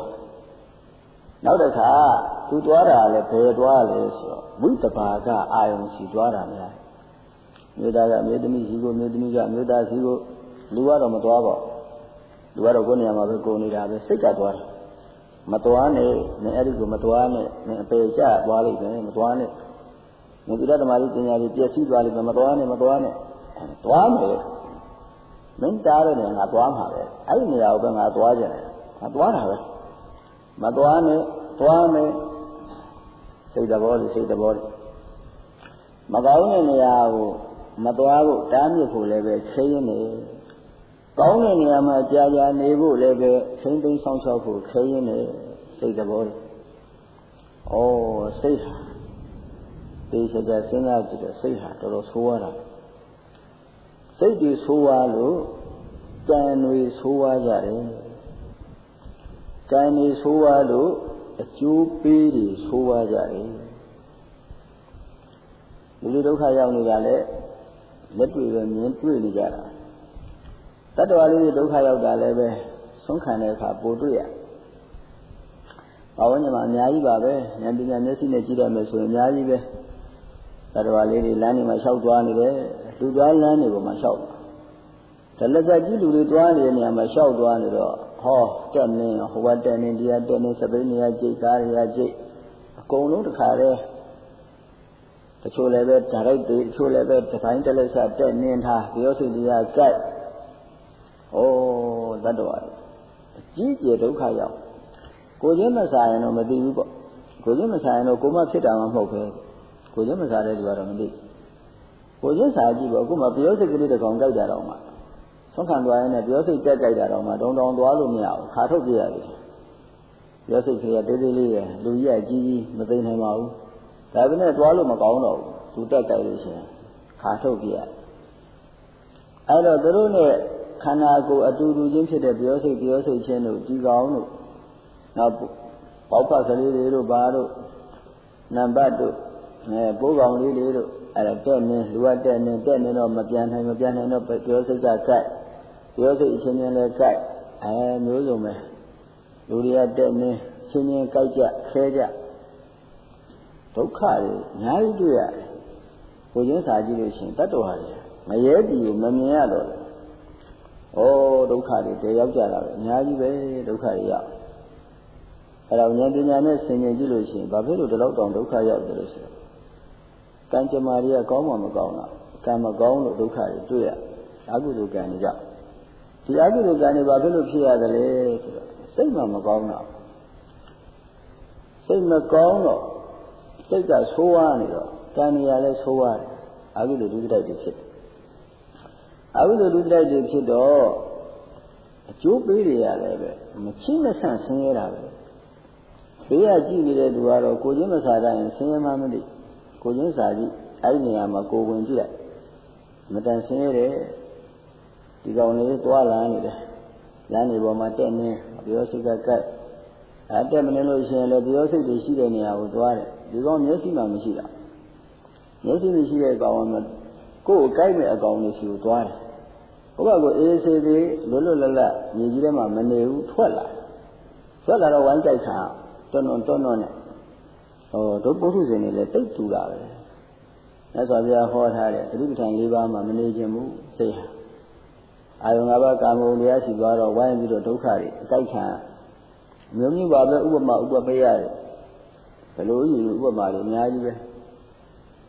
နောက်တစ်ခါသူသွားတာလည်းဘယ်သွားလဲဆိုတော့ဝိတဘာကအာယုံစီသွားတာများမြေသားကမြေသမီးစီကိုမြေသမီးကမြေသားစီကိုလူကတော့မသွားပါဘူးလူကတော့ကိုယ်နေရာမှာပဲကိုနေတာပဲစိတ်ကသွားတယ်မသွားနဲ့နင်အဲ့ဒီကိုမသွားနဲ့နင်အပေကျသွားလိမ့်မယ်မသွားနဲ့နင်ပြတ်သမားကြီးပညာကြီးပြည့်စည်သွားလိမ့်မယ်မသွားနဲ့သွားမယ်မင်းတားတယ်ငါသွားမှာပဲအဲ့ဒီနေရာကိုပဲငါသွားကြတယ်ငါသွားတာပဲမသွားနဲ့သွားမယ်စိတ်တဘောမကောင်းတဲ့နေရာကိုမသွားဖို့တားမြစ်ဖို့လည်းပဲခင်းနေကောင်းတဲ့နေရာမှာကြာနေဖို့လည်းပဲထိမ့်သိမ်းဆောင်ရှောက်ဖို့ခင်းနေစိတ်တဘောစိတ်ဟာဒီစကားစဉ်းစားကြည့်တော့စိတ်ဟာတော်တော်ဆိုးရတာစိတ်ကြီးဆိုးရလို့ကံတွေဆိုးရကြတယ်ကံတွေဆိုးရလို့အကျိုးပေးတွေဆိုးရကြတယ်လူဒုက္ခရောက်နေတာလည်းလက်တွေ့ပဲမြင်တွေ့နေကြတာတတ္တဝါလေးတွေဒုက္ခရောက်တာလည်းပဲဆုံးခံတဲ့အခါပိုတွေ့ရဘာဝဉာဏ်မှာအများကြီးပါပဲဉာဏ်ပညာမျက်စိနဲ့ကြည့်ရမယ်ဆိုရင်အများကြီးပဲတတ္တဝါလေးတွေလမ်းတွေမှာလျှောက်သွားနေတယ်လူသွားလမ်းတွေပေါ်မှာလျှောက်ဒါလက်ကကြီးလူတွေသွားနေတဲ့နေရာမှာလျှောက်သွားနေတော့တက်နေဟိုဘတက်နေတရားတက်နေစပိန်နေရကြိတ်ကားရကြိတ်အကုန်လုံးတစ်ခါတည်းတချို့လည်းပဲဒါရိုက်တွေတချို့လည်းပဲတစ်ပိုင်းတစ်လက်ဆက်တက်နေထားပြောစိတ်တရားကြိုက်တတ္တဝါအကြီးကျယ်ဒုက္ခရောက်ကိုချင်းမစားရင်တော့မသိဘူးပေါ့ကိုချင်းမစားရင်တော့ကိုမဖြစ်တာမှမဟုတ်ပဲကိုချင်းမစားတဲ့သူကတော့မသိကိုချင်းစားကြည့်ပေါ့အခုမှပြောစိတ်ကလေးတစ်ကောင်ကြိုက်တာတော့မှဆုံးခံသွားရင်လည်းပြောစိတ်တက်ကြိုက်တာတော့မှတောင်းသွားလို့မရဘူးခါထုတ်ပြရတယ်ပြောစိတ်ကြီးကတေးသေးလေးရလူကြီးအကြီးကြီးမသိနိုင်ပါဘူးဒါပေမဲ့သွားလို့မကောင်းတော့ဘူးသူတက်ကြိုက်လို့ရှိရင်ခါထုတ်ပြရအဲ့တော့သူတို့နဲ့ခန္ဓာကိုယ်အတူတူချင်းဖြစ်တဲ့ပြောစိတ်ချင်းတို့ဒီကောင်းတို့နောက်ပေါက်ဖက်ကလေးတွေတို့ဘာတို့နံပါတ်တို့ပိုးကောင်လေးတွေတို့အဲ့ဒါတက်နေလူကတက်နေတော့မပြန်နိုင်တော့ပြောစိတ်ကကြိုက်ပြောစိတ်အချင်းချင်းလည်းကြိုက်မျိုးစုံပဲလူတွေကတက်နေချင်းချင်းကြိုက်ကြခဲကြဒုက္ခတွေအများကြီးတွေ့ရတယ်ကိုချင်းစာကြည့်လို့ရှိရင်တတ္တဝါတွေမရဲပြီကိုမမြင်ရတော့ဒုက္ခတွေတည်ရောက်ကြတာပဲအများကြီးပဲဒုက္ခတွေရောက်အဲ့တော့ဉာဏ်ပညာနဲ့ဆင်ခြင်ကြည့်လို့ရှိရင်ဘာဖြစ်လို့ဒီလောက်တောင်ဒုက္ခရောက်တယ်လို့ဆိုတော့ကံကြမ္မာတွေကကောင်းမှမကောင်းတာကံမကောင်းလို့ဒုက္ခတွေတွေ့ရအကုသိုလ်ကံတွေကြောင့်ဒီအကုသိုလ်ကံတွေဘာဖြစ်လို့ဖြစ်ရတယ်လဲဆိုတော့စိတ်မှမကောင်းတာစိတ်မကောင်းတော့စိတ်ကဆိုးဝါးနေတော့ကံတွေကလည်းဆိုးဝါးတယ်အကုသိုလ်ဒုစရိုက်တွေဖြစ်တယ်အကုသိုလ်ဒုစရိုက်တွေဖြစ်တော့အကျိုးပေးတွေရတယ်ပဲမချိမဆန့်ဆင်းရဲတာပဲဘေးကကြည့်နေတဲ့သူကတော့ကိုချင်းမစားတိုင်းဆင်းရဲမှမသိကိုချင်းစားကြည့်အဲ့ဒီနေရာမှာကိုဝင်ကြည့်လိုက်မတန်ဆင်းရဲတယ်ဒီကောင်လေးသွားလာနေတယ်လမ်းတွေပေါ်မှာတက်နေပြောစိတ်ကကတ်တက်မနေလို့ရှိရင်လည်းပြောစိတ်တွေရှိတဲ့နေရာကိုသွားတယ်ဒီကောင်မျက်စိမှမရှိတာမျက်စိမရှိတဲ့ကောင်ကကိုယ်ကိုကြိုက်မဲ့အကောင်လေးရှိကိုသွားတယ်ဘုရားကိုအေးစေးသေးလွတ်လပ်မြေကြီးထဲမှာမနေဘူးထွက်လာတော့ဝိုင်းကြိုက်ခါတွန်းနဲ့တို့ပုထုဇဉ်တွေလည်းတိတ်တူတာပဲမြတ်စွာဘုရားဟောထားတဲ့သတိပဋ္ဌာန်၄ပါးမှာမနေခြင်းဘူးစိတ်ဟာအာယုံ၅ပါးကာမဂုဏ်တရားရှိသွားတော့ဝိုင်းပြီးတော့ဒုက္ခတွေအကြိုက်ခံမျိုးပါပဲဥပမာဥပပေးရတယ်ဘယ်လိုကြီးဥပမာတွေအများကြီးပဲ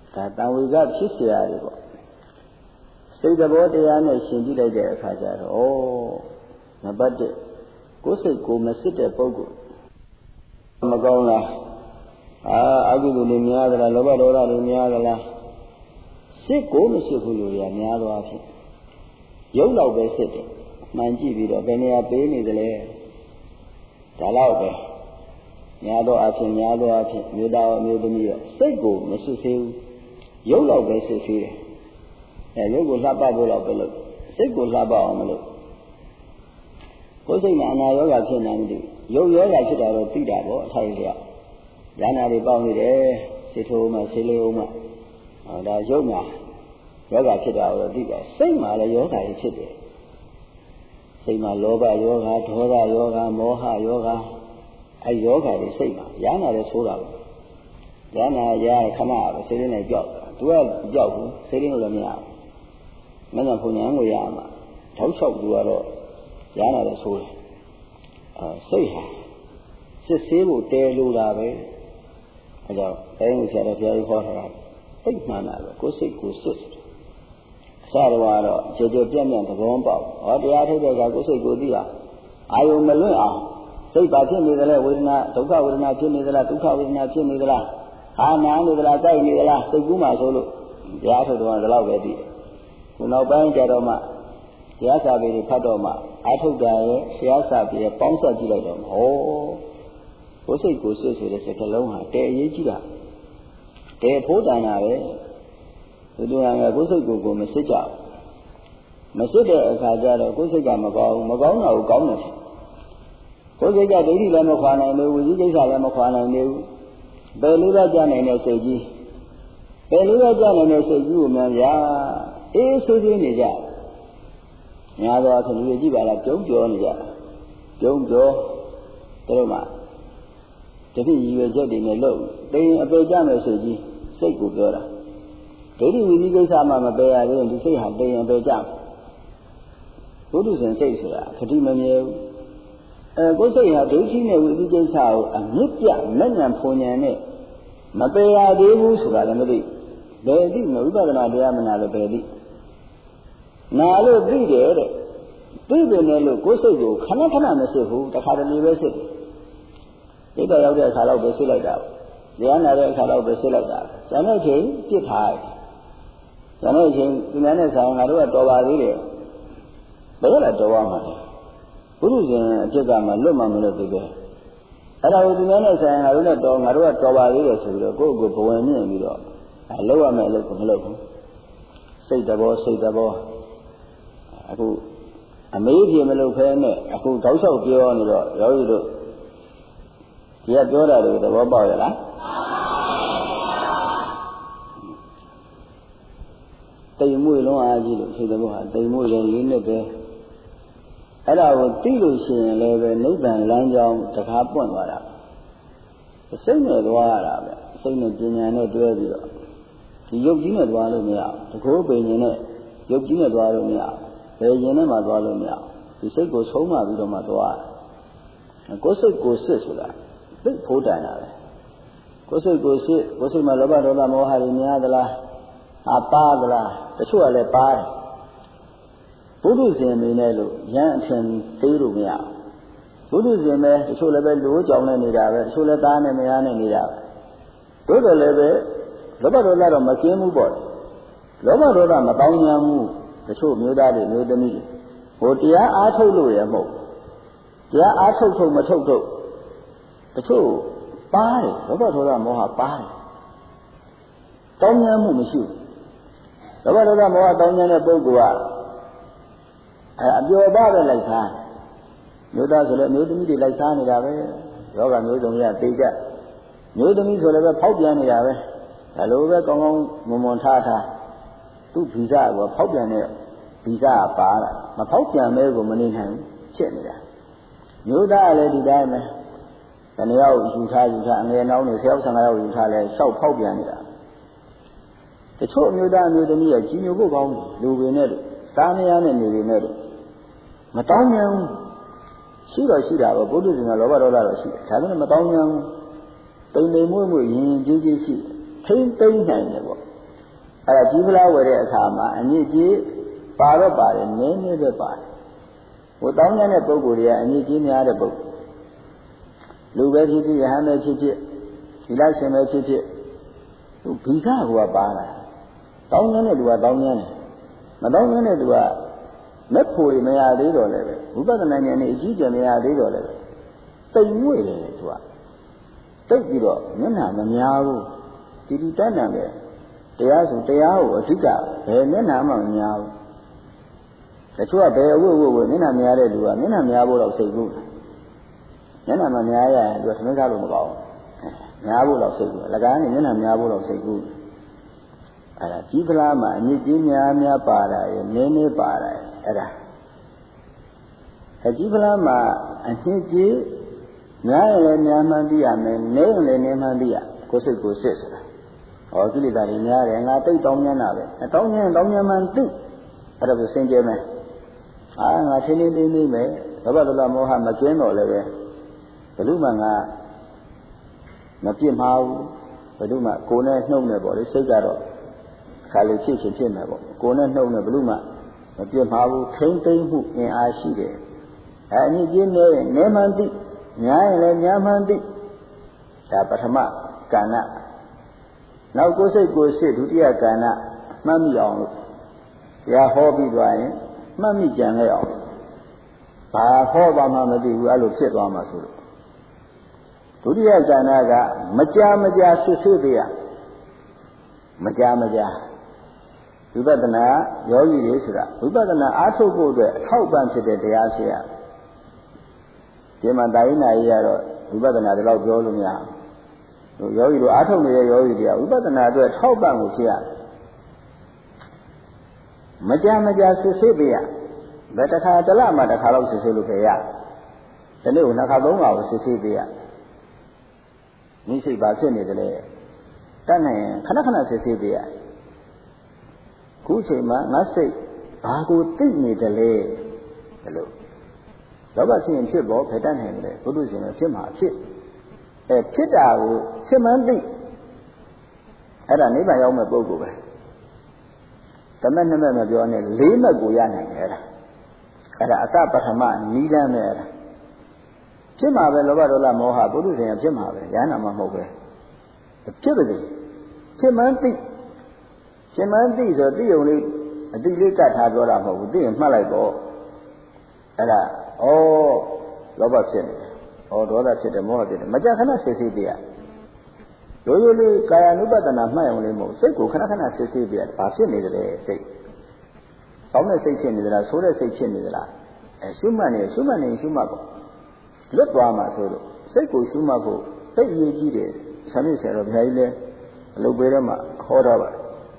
ဒါတန်ဝေကဖြစ်เสียရတယ်ပေါ့စိတ်သဘောတရားနဲ့ရှင်ကြည့်လိုက်တဲ့အခါကျတော့နံပါတ်1ကိုယ်စိတ်ကိုမစစ်တဲ့ပုဂ္ဂိုလ်မကောင်းလားအကုသိုလ်တွေများသလားလောဘဒေါသတွေများသလားစစ်ကိုမစစ်ဘူးလို့ရများသွားဖြစ်ရုပ်တော့ပဲစစ်တယ်မှန်ကြည့်ပြီးတော့ဘယ်နေရာပေးနေသလဲဒါတော့ပဲများသောအဖြစ်မြေသားအမျိုးသမီးရောစိတ်ကိုမစစ်သေးဘူးရုပ်တော့ပဲစစ်သေးတယ်ရုပ်ကိုလှပဖို့တော့ပဲလို့စိတ်ကိုလှပအောင်မလို့ကိုယ်စိတ်မှာအနာရောဂါဖြစ်နေမှမသိရုပ်ရောဂါဖြစ်တာတော့သိတာပေါ့အထိုက်လျောက်ဉာဏ်နာတွေပေါင်းနေတယ်စေထိုးမှဆေးလေးဦးမှဒါရုပ်မှာယောဂဖြစ်တာတော့သိပါစိတ်မှာလည်းယောဂတွေဖြစ်တယ်စိတ်မှာလောဘယောဂဒေါသယောဂမောဟယောဂအဲယောဂတွေစိတ်မှာဉာဏ်နာလည်းဆိုးတာပဲဉာဏ်နာရခဏပဲစိတ်လေးနဲ့ကြောက်သူကကြောက်ဘူးစိတ်လေးလို့လည်းမရဘူးမင်းကဘုံဉာဏ်ကိုရမှာထောက်လျှောက်သူကတော့ဉာဏ်နာလည်းဆိုးတယ်စိတ်ဟာစစ်ဆေးဖို့တဲလို့တာပဲအဲကြောင့်တိုင်းကိုဆရာတော်ဘုရားကြီးခေါ်ထားတာသိမှန်တာပဲကိုယ်စိတ်ကိုစစ်စတော့ကျေကျေပြတ်ပြတ်သဘောပေါက်တရားထုတ်တဲ့အခါကိုယ်စိတ်ကိုသိတာအာယုံမလွင့်အောင်စိတ်ပါဖြစ်နေသလဲဝေဒနာဒုက္ခဝေဒနာဖြစ်နေသလားဒုက္ခဝေဒနာဖြစ်နေသလားအာနာနေသလားကြိုက်နေသလားစိတ်ကူးမှဆိုလို့တရားထုတ်တော့ဒီလောက်ပဲသိတယ်ခုနောက်ပိုင်းကျတော့မှတရားစာပေတွေဖတ်တော့မှအာထုတ်တာရဲ့တရားစာပေရဲ့ပေါင်းစပ်ကြည့်လိုက်တော့ကိုယ်စိတ်ကိုစစ်ဆိုတဲ့စကားလုံးဟာတဲအရေးကြီးတာတဲဖို့တန်တာပဲဒီလိုဟာကိုယ်စိတ်ကိုမစစ်ကြဘူးမစစ်တဲ့အခါကျတော့ကိုယ်စိတ်ကမကောင်းဘူးမကောင်းတာကိုကောင်းတယ်ကိုယ်စိတ်ကဒိဋ္ဌိလည်းမခွာနိုင်ဘူးဝိသိကိစ္စလည်းမခွာနိုင်ဘူးဘယ်လိုလဲကြနိုင်တဲ့စိတ်ကြီးဘယ်လိုလဲကြနိုင်တဲ့စိတ်ကြီးကိုများဗျာအေးဆိုးသေးနေကြညာတော့သူလူကြည့်ပါလားကြုံကြောနေကြကြုံကြောတို့မှတတိရည်ရွယ်ချက်တွေနဲ့လို့တင်အပေကြမဲ့စိတ်ကြီးစိတ်ကိုပြောတာဒိဋ္ဌိဝိသိကိစ္စမှမပယ်ရသေးရင်ဒီစိတ်ဟာတင်အပေကြဘုဒ္ဓရှင်စိတ်ဆိုတာခတိမမြဲဘူးကိုယ်စိတ်ဟာဒိဋ္ဌိနဲ့ဝိသိကိစ္စကိုအမြင့်ပြလက်ညံဖွဉဏ်နဲ့မပယ်ရသေးဘူးဆိုတာလည်းမသိဘယ်သိမဝိပဿနာတရားမနာလို့ဘယ်သိနာလို့သိတယ်တဲ့သိတယ်နဲ့လို့ကိုယ်စိတ်ကိုခဏခဏမစစ်ဘူးတစ်ခါတလေပဲစစ်တယ်ဒိဋ္ဌိရောက်တဲ့အခါတော့ပဲစစ်လိုက်တာဉာဏ်နာတဲ့အခါတော့ပဲစစ်လိုက်တာဇာနဲ့ချိန်ပြစ်ထားတယ်ဇာနဲ့ချိန်ဒီနေ့နဲ့ဆိုင်ငါတို့ကတော်ပါသေးတယ်ဘယ်လိုတော်ရမှာလဲဘုရုရှင်အဖြစ်ကမှလွတ်မှမလို့သိတယ်အဲ့ဒါကိုဒီနေ့နဲ့ဆိုင်ငါတို့နဲ့တော်ငါတို့ကတော်ပါသေးတယ်ဆိုပြီးတော့ကိုယ့်ကိုယ်ဘဝင်မြင့်ပြီးတော့လောက်ရမယ်လို့မလုပ်ဘူးစိတ်တဘောအခုအမေးပြေမလုပ်ဖဲနဲ့အခုတောက်လျှောက်ပြောနေတော့ယောဂီတို့ဒီကပြောတာတွေသဘောပေါက်ရလားတိမ်မွေလုံးအားကြီးလို့ဆိုတဲ့ဘောဟာတိမ်မွေလည်း၄နှစ်ပဲအဲ့ဒါကိုသိလို့ရှိရင်လည်းပဲနိဗ္ဗာန်လမ်းကြောင်းတကားပွင့်သွားတာစိတ်နဲ့သွားရတာပဲစိတ်နဲ့ပညာနဲ့တွဲပြီးတော့ဒီရုပ်ကြီးနဲ့သွားလို့မရဘူးတကောပင်ရင်နဲ့ရုပ်ကြီးနဲ့သွားလို့မရဘူးဘယ်ရင်နဲ့မှသွားလို့မရဘူးဒီစိတ်ကိုဆုံးမပြီးတော့မှသွားကိုယ်စိတ်ကိုစစ်ဆိုတာသိဖို့တန်တာပဲကိုယ်စိတ်ကိုစစ်ကိုယ်စိတ်မှာလောဘဒေါသမောဟတွေများသလားပါသလားတချို့ကလည်းပါတယ်ဘုဒ္ဓရှင်နေနဲ့လို့ရမ်းအထင်သေးလို့မရဘူးဘုဒ္ဓရှင်ပဲတချို့လည်းပဲလိုးကြောင်နေနေတာပဲတချို့လည်းသားနဲ့မယားနဲ့နေတာပဲတို့တယ်လည်းပဲလောဘဒေါသတော့မကျင်းဘူးပေါ့လောဘဒေါသမတောင်းဉာဏ်မှုတချို့မျိုးသားတွေမျိုးသမီးတွေဟိုတရားအားထုတ်လို့ရမဟုတ်တရားအားထုတ်မထုတ်တချို့ပါတယ်လောဘဒေါသမောဟပါတယ်တောင်းဉာဏ်မှုမရှိဘူးလောဘဒေါသမောဟတောင်းဉာဏ်တဲ့ပုဂ္ဂိုလ်ကအပျော်ပါပဲလိုက်စားမျိုးသားဆိုလည်းမျိုးသမီးတွေလိုက်စားနေတာပဲယောဂမျိုးစုံရသိကြမျိုးသမီးဆိုလည်းပဲဖောက်ပြန်နေတာပဲဒါလိုပဲကောင်းကောင်းမွန်ထားသူ့ဗီဇကိုဖောက်ပြန်တဲ့ဗီဇကပါတာမဖောက်ပြန်မဲကိုမနေနိုင်ဘူးဖြစ်နေတာမျိုးသားလည်းဒီတိုင်းပဲတဏှာကိုယူထားအငယ်နှောင်းနေ10ယောက်15ယောက်ယူထားလဲရှောက်ဖောက်ပြန်နေတာတချို့အမျိုးသားအမျိုးသမီးရဲ့ကြီးညိုဖို့ကောင်းတယ်လူတွေနဲ့တို့သားမယားနဲ့နေတွေနဲ့တို့မတောင်းဉာဏ်ရှိတော့ရှိတာပေါ့ဘုဒ္ဓရှင်ကလောဘဒေါသတော့ရှိတယ်ဒါပေမဲ့မတောင်းဉာဏ်တိမ်တိမ်မွေ့မွေ့ရင်ကြီးကြီးရှိထိမ့်သိမ့်နိုင်တယ်ပေါ့အဲ့ဒါကြီးပလားဝယ်တဲ့အခါမှာအညစ်အကြေးပါတော့ပါတယ်နည်းနည်းပဲပါတယ်ဟိုတောင်းတဲ့ပုဂ္ဂိုလ်တွေကအညစ်အကြေးများတဲ့ပုဂ္ဂိုလ်လူပဲဖြစ်ဖြစ်ယဟန်ပဲဖြစ်ဖြစ်ဒီလိုက်ရှင်ပဲဖြစ်ဖြစ်သူဘိခဟိုကပါလာတောင်းတဲ့လူကတောင်းနေတယ်မတောင်းတဲ့လူကလက်ဖို့မရသေးတော့လည်းပဲဝိပဿနာဉာဏ်နဲ့အကြီးကျယ်မရသေးတော့လည်းပဲတိမ်မွေ့တယ်သူကတိတ်ပြီးတော့မျက်နှာမများဘူးဒီတန်းတန်းပဲတရားဆိုတရားကိုအဓိကဘယ်မျက်နှာမှမများဘူးတချို့ကဘယ်အဝတ်မျက်နှာများတဲ့လူကမျက်နှာများဖို့တော့စိတ်ကူးမျက်နှာမများရရင်သူကသမင်းစားလို့မကောင်းဘူးများဖို့တော့စိတ်ကူးအလကားနဲ့မျက်နှာများဖို့တော့စိတ်ကူးအဲ့ဒါကြီးပလားမှာအညစ်အကြေးများပါတာရယ်နည်းနည်းပါတာအဲ့ဒါအကြီးပလားမှာအညစ်အကြေးများရင်လည်းများမှန်းသိရမယ်နည်းရင်လည်းနည်းမှန်းသိရကိုယ်စိတ်ကိုစစ်ဆိုတာဟောကိလေသာတွေများတယ်ငါတိတ်တောင်းမြန်းတာပဲတောင်းမြန်းမှန်းသိအဲ့ဒါကိုစင်ကြယ်မယ်ငါထင်းထင်းလေးလေးမယ်လောဘဒေါသမောဟမကျင်းတော့လည်းပဲဘယ်လို့မှငါမပြစ်မှားဘူးဘယ်လို့မှကိုယ်နဲ့နှုတ်နေပေါ့လေစိတ်ကတော့ခါလေးဖြစ်ဖြစ်မယ်ပေါ့ကိုယ်နဲ့နှုတ်နေဘယ်လို့မှမပြစ်မှားဘူးထိမ့်သိမ့်မှုအင်အားရှိတယ်အညစ်အကြေးနဲ့နည်းမှန်းသိများရင်လည်းများမှန်းသိဒါပထမကဏ္ဍနောက်ကိုယ်စိတ်ကိုယ်စစ်ဒုတိယကဏ္ဍမှတ်မိအောင်လို့တရားဟောပြီးသွားရင်မှတ်မိကြံခဲ့အောင်ဘာဟောပါမှမသိဘူးအဲ့လိုဖြစ်သွားမှာဆိုလို့ဒုတိယကဏ္ဍကမကြာစစ်ဆေးပေးရမကြာဝိပဿနာယောဂီတွေဆိုတာဝိပဿနာအားထုတ်ဖို့အတွက်အထောက်ပံ့ဖြစ်တဲ့တရားရှိရဒီမှာတာယိနာကြီးကတော့ဝိပဿနာတလောက်ပြောလို့မရဘူးယောဂီတို့အားထုတ်နေတဲ့ယောဂီတွေကဝိပဿနာအတွက်ထောက်ပံ့မှုဖြစ်ရမကြာစစ်ဆေးပေးရဘယ်တစ်ခါတစ်လမှတစ်ခါလောက်စစ်ဆေးလို့ခဲ့ရဒီနေ့ကနှစ်ခါသုံးခါကိုစစ်ဆေးပေးရမိစိတ်ပါဖြစ်နေတယ်လေတတ်နိုင်ရင်ခဏစစ်ဆေးပေးရခုချိန်မှာငါစိတ်ဘာကိုသိနေတယ်လဲဘယ်လိုလောဘဖြစ်ရင်ဖြစ်ပေါ်ဖယ်တတ်နိုင်တယ်ဘုဒ္ဓရှင်လည်းဖြစ်မှာဖြစ်ဖြစ်တာကိုဖြစ်မှန်းသိအဲ့ဒါနိဗ္ဗာန်ရောက်မဲ့ပုဂ္ဂိုလ်ပဲတမက်နှစ်မက်မပြောနဲ့လေးမက်ကိုရနိုင်တယ်အဲ့ဒါအစပထမနိဒန်းပဲအဲ့ဒါဖြစ်မှာပဲလောဘဒေါသမောဟဘုဒ္ဓရှင်ဖြစ်မှာပဲရဟနာမှာမဟုတ်ပဲဖြစ်ပါစေဖြစ်မှန်းသိဆိုသိုံလေးအတိလေးကတ်ထားပြောတာမဟုတ်ဘူးသိရင်မှတ်လိုက်တော့အဲ့ဒါလောဘဖြစ်နေတယ်ဒေါသဖြစ်တယ်မောဟဖြစ်တယ်မကြာခဏစစ်ဆေးပြရရိုးရိုးလေးကာယ ानु ပတနာမှတ်ရုံလေးမဟုတ်စိတ်ကိုခဏစစ်ဆေးပြရဘာဖြစ်နေတယ်လဲစိတ်ကောင်းတဲ့စိတ်ဖြစ်နေသလားဆိုးတဲ့စိတ်ဖြစ်နေသလားရှုမှတ်နေရှုမှတ်ပေါ့လွတ်သွားမှာဆိုလို့စိတ်ကိုရှုမှတ်ဖို့သိအရေးကြီးတယ်ဆရာဆရာတော်ဘုရားကြီးလည်းအလုပ်ပေးတော့မှဟောတော့ပါ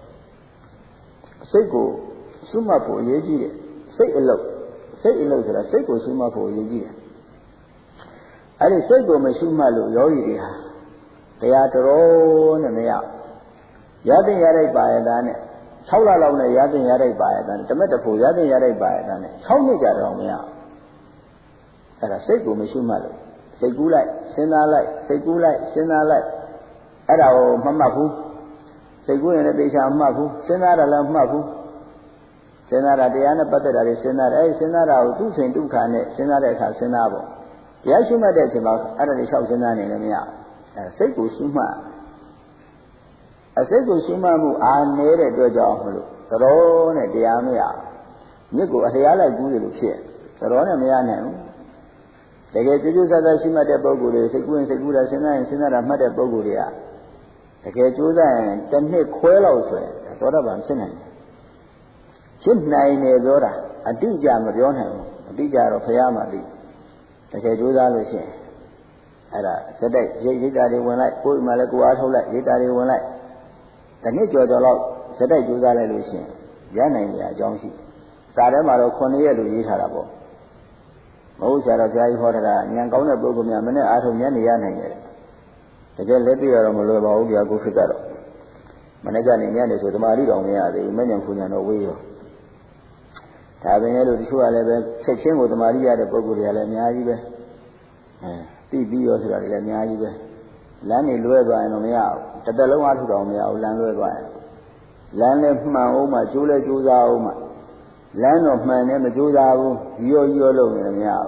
စိတ်ကိုရှုမှတ်ဖို့အရေးကြီးတယ်စိတ်အလုပ်ဆိုတာစိတ်ကိုရှုမှတ်ဖို့အရေးကြီးတယ်အဲ့ဒီစိတ်ကိုမရှုမှတ်လို့ယောဂီတွေဟာတရားတော်နဲ့မရရတဲ့ရတဲ့ပါရတာနဲ့6လလောက်နဲ့ရတဲ့ရတဲ့ပါရတာနဲ့တမက်တဖို့ရတဲ့ရတဲ့ပါရတာနဲ့6နှစ်ကြာတော့မရအဲ့ဒါစိတ်ကိုမရှုမှတ်လို့စိတ်ကူးလိုက်စဉ်းစားလိုက်စိတ်ကူးလိုက်စဉ်းစားလိုက်အဲ့ဒါကိုမမှတ်ဘူးစိတ်ကူးရင်လည်းတေချာမမှတ်ဘူးစဉ်းစားတာလည်းမမှတ်ဘူးစဉ်းစားတာတရားနဲ့ပတ်သက်တာတွေစဉ်းစားတယ်စဉ်းစားတာကိုသူ့ချိန်သူ့ခါနဲ့စဉ်းစားတဲ့အခါစဉ်းစားပေါ့တရားရှုမှတ်တဲ့အချိန်မှာအဲ့ဒါတွေလျှောက်စဉ်းစားနေလည်းမရစိတ်ကိုရှုမှတ်စိတ်ကိုရှုမှတ်မှုအားနည်းတဲ့အတွက်ကြောင့်မလို့သရောနဲ့တရားမရမြစ်ကိုအတရားလိုက်ကူးရလို့ဖြစ်သရောနဲ့မရနိုင်ဘူးတကယ်ကြိုးကြိုးစားစားရှုမှတ်တဲ့ပုဂ္ဂိုလ်တွေစိတ်ကူးရင်စိတ်ကူးတာစဉ်းစားရင်စဉ်းစားတာမှတ်တဲ့ပုဂ္ဂိုလ်တွေကတကယ်ကြိုးစားရင်တစ်နှစ်ခွဲလောက်ဆိုရင်သောတာပန်ဖြစ်နိုင်တယ်ဖြစ်နိုင်တယ်ပြောတာအတိအကျမပြောနိုင်ဘူးအတိအကျတော့ဘုရားမှသိတကယ်ကြိုးစားလို့ရှိရင်အဲ့ဒါစက်တိုက်ရိတ်တာတွေဝင်လိုက်ကိုယ်မှလည်းကိုယ်အားထုတ်လိုက်ရိတ်တာတွေဝင်လိုက်တစ်နှစ်ကျော်လောက်စက်တိုက်ကြိုးစားလိုက်လို့ရှိရင်ရနိုင်တယ်အကြောင်းရှိစာထဲမှာတော့9ရက်လို့ရေးထားတာပေါ့မဟုတ်ဆရာတော်ဘုရားကြီးဟောတာဉာဏ်ကောင်းတဲ့ပုဂ္ဂိုလ်များမနဲ့အားထုတ်ဉာဏ်နေရနိုင်တယ်တကယ်လက်တွေ့ရတော့မလွယ်ပါဘူးဗျာကိုယ်ဖြစ်ကတော့မနေ့ကနေညနေဆိုဓမ္မရီတော်မရသေးဘူးမဉဏ်ခုဉဏ်တော့ဝေးရောဒါပင်လည်းတို့တချို့ကလည်းပဲချက်ချင်းကိုဓမ္မရီရတဲ့ပုဂ္ဂိုလ်တွေကလည်းအများကြီးပဲသိပြီးရောဆိုတာတွေလည်းအများကြီးပဲလမ်းနေလွဲသွားရင်တော့မရဘူးတစ်သက်လုံးအားထုတ်တော်မရဘူးလမ်းလွဲသွားရင် lán lẽ mang ôm mà chú lẽ chú ra ôm mà lán nó mang nè mà chú ra ôm yo lâu này nhau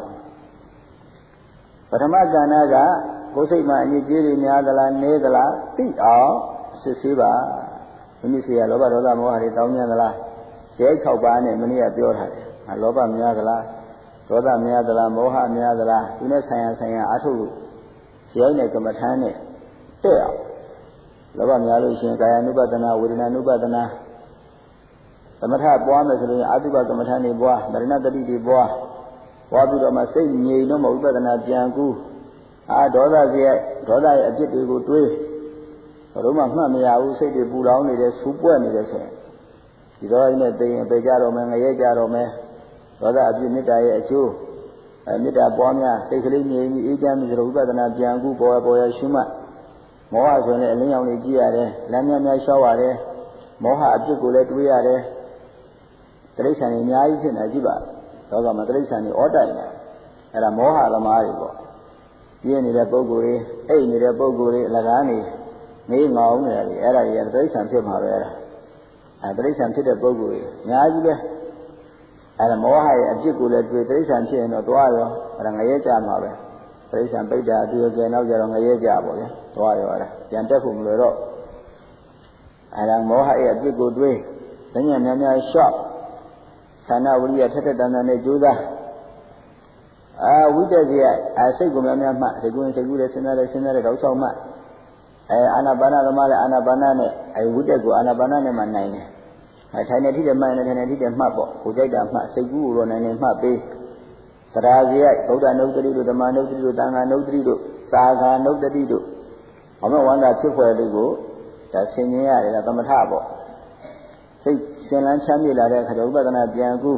và tham gia cái cả cố xây mà như chỉ đi nhà đó là nề đó là tí sự bà mình sẽ lo bà đó mua hàng tàu nhà đó là sẽ chậu bà này mình也ပြောထားတယ်လောဘများသလားဒေါသများသလားမောဟများသလားဒီနဲ့ဆိုင်ရာအထုဇေယိနဲ့ကမ္မထာနဲ့တဲ့အောင်လောဘများလို့ရှိရင်ကာယ ानु ပဒနာဝေဒနာ ानु ပဒနာသမထပွားမယ်ဆိုရင်အာတုပကမ္မထာနေပွားမရဏတတိတွေပွားပြီးတော့မှစိတ်ငြိမ်တော့မဥပဒနာပြန်ကူးဒေါသရဲ့အဖြစ်တွေကိုတွေးဘယ်တော့မှမှတ်မရဘူးစိတ်တွေပူလောင်နေတယ်ဆူပွက်နေတယ်ဆိုရင်ဒီတော့အဲ့နဲ့သိရင်ပေကြတော့မယ်ငရဲကြတော့မယ်ဒေါသအပြစ်မေတ္တာရဲ့အကျိုးမေတ္တာပွားများစိတ်ကလေးငြိမ်ပြီးအေးချမ်းပြီးဆိုတော့ဥပဒနာပြန်ကူပေါ်ရရှုမှတ်မောဟဆိုရင်အလင်းရောင်လေးကြည့်ရတယ်လမ်းများလျှောက်ရတယ်မောဟအပြစ်ကိုလည်းတွေးရတယ်တိရစ္ဆာန်တွေအများကြီးဖြစ်နေကြည့်ပါဒေါသမှာတိရစ္ဆာန်တွေဩတိုင်နေအဲ့ဒါမောဟသမားတွေပေါ့ပြင်းနေတဲ့ပုဂ္ဂိုလ်တွေအိတ်နေတဲ့ပုဂ္ဂိုလ်တွေအလကားနေငေးငေါင်းနေတယ်အဲ့ဒါတွေကတိရစ္ဆာန်ဖြစ်မှာပဲအဲ့ဒါတိရစ္ဆာန်ဖြစ်တဲ့ပုဂ္ဂိုလ်တွေအများကြီးပဲအဲ့ဒါမောဟရဲ့အပြစ်ကိုလည်းတွေ့တိရစ္ဆာန်ဖြစ်ရင်တော့တွားရောအဲ့ဒါငရဲကြမှာပဲတိရစ္ဆာန်ပိဋ္ဌာအတူကဲနောက်ကြတော့ငရဲကြပါဗျာတွားရောအဲ့ဒါပြန်တက်ဖို့မလွယ်တော့အဲ့ဒါမောဟရဲ့အပြစ်ကိုတွေ့ဉာဏ်များလျှော့သန္နဝိရိယထက်တန်နဲ့ကြိုးစားဝိတ္တစီကစိတ်ကိုများမှစိတ်ကူးလည်းစဉ်းစားတယ်တောက်ချောက်မှအာနာပါနသမားလည်းအာနာပါနနဲ့ဝိတ္တကိုအာနာပါနနဲ့မှနိုင်တယ်ထိုင်နေထိတယ်မှတ်နေထိုင်နေထိတယ်မှတ်ပေါ့ကိုကြိုက်တာမှတ်စိတ်ကူးကိုတော့နိုင်နေမှတ်ပေးသရာစီကဗုဒ္ဓနုတ္တိတို့ဓမ္မနုတ္တိတို့သံဃာနုတ္တိတို့သာဃာနုတ္တိတို့ဘမဝန္တာဖြစ်ဖွယ်လေးကိုဒါဆင်ញင်ရတယ်သမထပေါ့စိတ်ရှင်လန်းချမ်းမြေလာတဲ့အခါကျဥပဒနာပြန်ကူး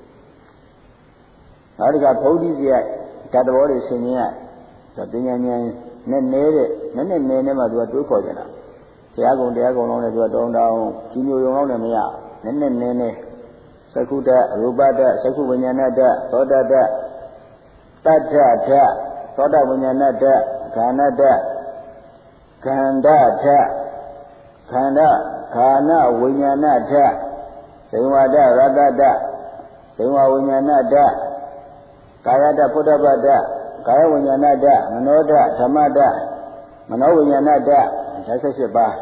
နောက်တစ်ခါဘုဒ္ဓစီကဓာတ်တော်တွေဆင်ញင်ရဆိုပညာဉာဏ်နဲ့နေတဲ့နဲ့မှသူကတွေးခေါ်ကြတာတရားကုံလုံးနဲ့သူကတောင်းကြီးညိုရုံလုံးနဲ့မရနည်းသက္ခုတ္တရူပတ္တသက္ခုဝိညာဏတ္တသောတတ္တတတ္ထထသောတဝိညာဏတ္တခန္ဓတ္တခန္ဓာထခန္ဓာခာနဝိညာဏထဇိဝတ္တရတ္တတဇိဝဝိညာဏတ္တကာယတ္တพุทธပတ္တကာယဝိညာဏတ္တမနောတ္တဓမ္မတ္တမနောဝိညာဏတ္တ18ပါး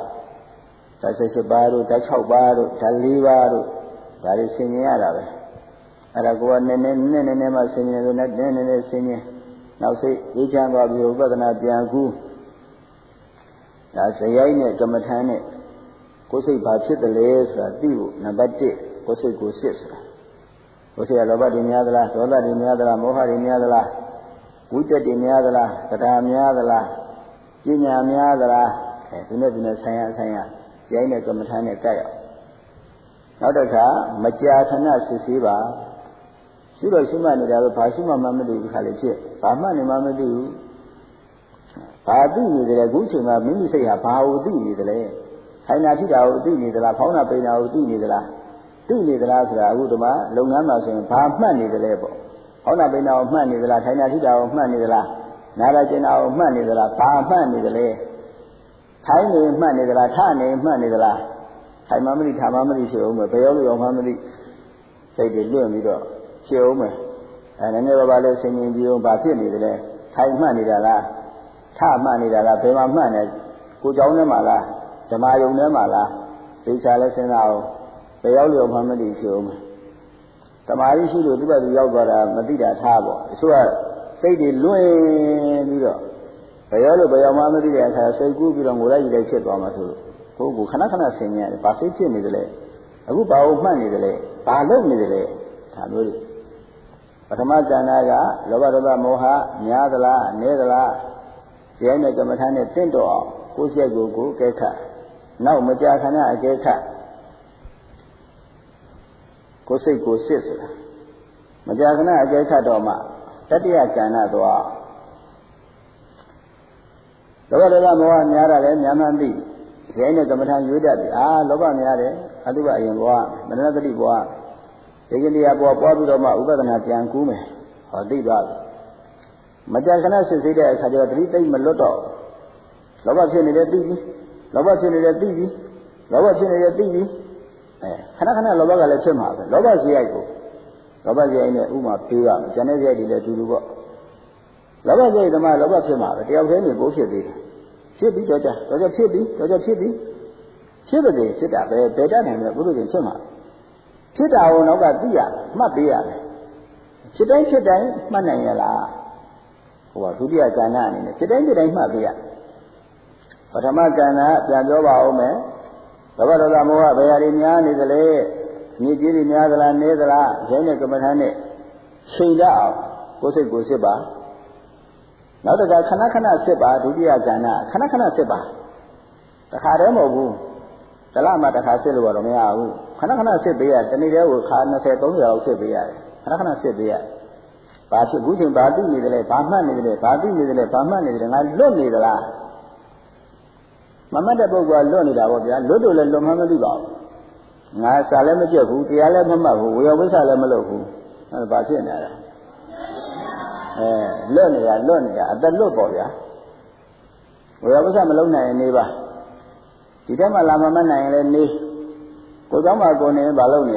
18ပါးတို့16ပါးတို့14ပါးတို့ဒါတွေဆင်ញင်ရတာပဲအဲ့ဒါကိုကနည်းနည်းမှဆင်ញင်လို့နည်းဆင်ញင်နောက်စိတ်အေးချမ်းသွားပြီးဥပဒနာပြန်ကူးဒါဇယိုင်းနဲ့ကမ္မထမ်းနဲ့ကိုယ်စိတ်ဘာဖြစ်တယ်လဲဆိုတာသိဖို့နံပါတ်1ကိုယ်စိတ်ကိုစစ်ဆိုတာကိုယ်စိတ်ကလောဘတွေများသလားဒေါသတွေများသလားမောဟတွေများသလားဝိတ္တတွေများသလားတရားများသလားပညာများသလားဒီနဲ့ဆိုင်ရာဇယိုင်းနဲ့ကမ္မထမ်းနဲ့ကြိုက်အောင်နောက်တစ်ခါမကြာခဏစစ်ဆေးပါရှိတော့ရှိမှနေတာပဲဘာရှိမှမသိဘူးခါလေးဖြစ်ဘာမှနေမှမသိဘူးဘာသိနေတယ်အခုချိန်မှာမိမိစိတ်ဟာဘာကိုသိနေတယ်လဲခိုင်နာဖြစ်တာကိုသိနေသလားဖောင်းတာပိန်တာကိုသိနေသလားဆိုတာအခုဒီမှာလုပ်ငန်းမှာဆိုရင်ဘာမှတ်နေတယ်လဲပေါ့ဖောင်းတာပိန်တာကိုမှတ်နေသလားထိုင်တာဖြစ်တာကိုမှတ်နေသလားနားတာကျင်တာကိုမှတ်နေသလားဘာမှတ်နေတယ်လဲထိုင်နေမှတ်နေသလားထနေမှတ်နေသလားထိုင်မှမသိထားမှမသိဖြစ်အောင်ပဲဘယ်ရောက်မှမသိစိတ်တွေလွင့်ပြီးတော့ဖြစ်အောင်ပဲနည်းနည်းပါးလေးဆင်ញင်ပြီးအောင်ဘာဖြစ်နေတယ်လဲထိုင်မှတ်နေတာလားထမှတ်နေတာလားဘယ်မှာမှတ်နေကိုเจ้าထဲမှာလားဓမ္မယုံထဲမှာလားသိချာလဲစဉ်းစားအောင်ဘယ်ရောက်မှမသိဖြစ်အောင်ပဲသမာဓိရှိလို့သူ့ဘက်သူရောက်သွားတာမသိတာထားပေါ့အဆိုကစိတ်တွေလွင့်ပြီးတော့ဘယ်ရောက်မှမသိတဲ့အခါစိတ်ကူးပြီးတော့ငိုလိုက်ယူလိုက်ဖြစ်သွားမှာဆိုလို့ကိုယ်ကခဏဆင်ញင်ရတယ်ဘာစိတ်ဖြစ်နေတယ်လဲအခုဘာကိုမှတ်နေတယ်လဲဘာလုပ်နေတယ်လဲဒါမျိုးတွေပထမဇာနာကလောဘဒေါသမောဟများသလားနည်းသလားဇယိုင်းနဲ့ကမ္မထာနဲ့တင့်တော်အောင်ကိုယ်စိတ်ကိုကဲခတ်နောက်မကြာခဏအကဲခတ်ကိုယ်စိတ်ကိုစစ်ဆိုတာမကြာခဏအကဲခတ်တော့မှတတိယဇာနာသွားလောဘဒေါသမောဟများတာလည်းများမှန်းသိဇယိုင်းနဲ့ကမ္မထာရွေးတတ်ပြီလောဘများတယ်အတုပအရင်ဘဝမရဏတတိဘဝဒီကနေ့ပွားပြီးတော့မှဥပဒနာပြန်ကူးမယ်ဟောသိသွားပြီမကြာခဏစစ်ဆေးတဲ့အခါကျတော့တတိသိမ့်မလွတ်တော့လောဘဖြစ်နေတယ်သိပြီလောဘဖြစ်နေတယ်သိပြီလောဘဖြစ်နေတယ်သိပြီခဏခဏလောဘကလည်းဖြစ်မှာပဲလောဘဇေယိုက်ကိုလောဘဇေယိုက်နဲ့ဥမာပေးရမယ်ကျန်တဲ့ဇေယိုက်တွေလည်းအတူတူပေါ့လောဘဇေယိုက်ဓမ္မလောဘဖြစ်မှာပဲတယောက်တည်းနေကိုဖြစ်သေးတယ်ဖြစ်ပြီးတော့ကြဖြစ်ပြီးတော့ကြဖြစ်ပြီးဖြစ်ပါစေဖြစ်တာပဲဘယ်တတ်နိုင်လဲဘုရားရှင်ဖြစ်မှာဖြစ်တာကိုနောက်ကသိရမှတ်ပေးရတယ်ဖြစ်တိုင်းဖြစ်တိုင်းမှတ်နိုင်ရလားဟိုကဒုတိယကဏ္ဍအနေနဲ့ဖြစ်တိုင်းဖြစ်တိုင်းမှတ်ပေးရပထမကဏ္ဍပြန်ပြောပါဦးမယ်လောဘဒေါသမောဟဘယ်ဟာတွေများနေသလဲမြေကြီးတွေများသလားနည်းသလားရင်းနဲ့ကမ္မထာနဲ့ချိန်တတ်အောင်ကိုယ်စိတ်ကိုစစ်ပါနောက်တစ်ခါခဏခဏစစ်ပါဒုတိယကဏ္ဍခဏခဏစစ်ပါတစ်ခါတည်းမဟုတ်ဘူးတလမှတစ်ခါစစ်လို့တော့မရဘူးခဏခဏစစ်ပေးရတနေ့တည်းကိုခါ20 30လောက်စစ်ပေးရတယ်ခဏခဏစစ်ပေးရဘာဖြစ်ဘူးချင်းဘာသိနေတယ်လဲဘာမှတ်နေတယ်လဲဘာသိနေတယ်လဲဘာမှတ်နေတယ်ငါလွတ်နေသလားမမှတ်တဲ့ပုဂ္ဂိုလ်ကလွတ်နေတာပေါ့ဗျာလွတ်လို့လည်းလွတ်မှမသိပါဘူးငါစာလည်းမကြက်ဘူးတရားလည်းမမှတ်ဘူးဝေယဝိဆလည်းမလုပ်ဘူးအဲဘာဖြစ်နေတာလွတ်နေတာအသက်လွတ်ပေါ့ဗျာဝေယဝိဆမလုပ်နိုင်ရင်နေပါဒီထဲမှာလာမမှတ်နိုင်ရင်လည်းနေကိုယ်ကြောင့်မှကိုယ်နေဘာလုပ်နေရ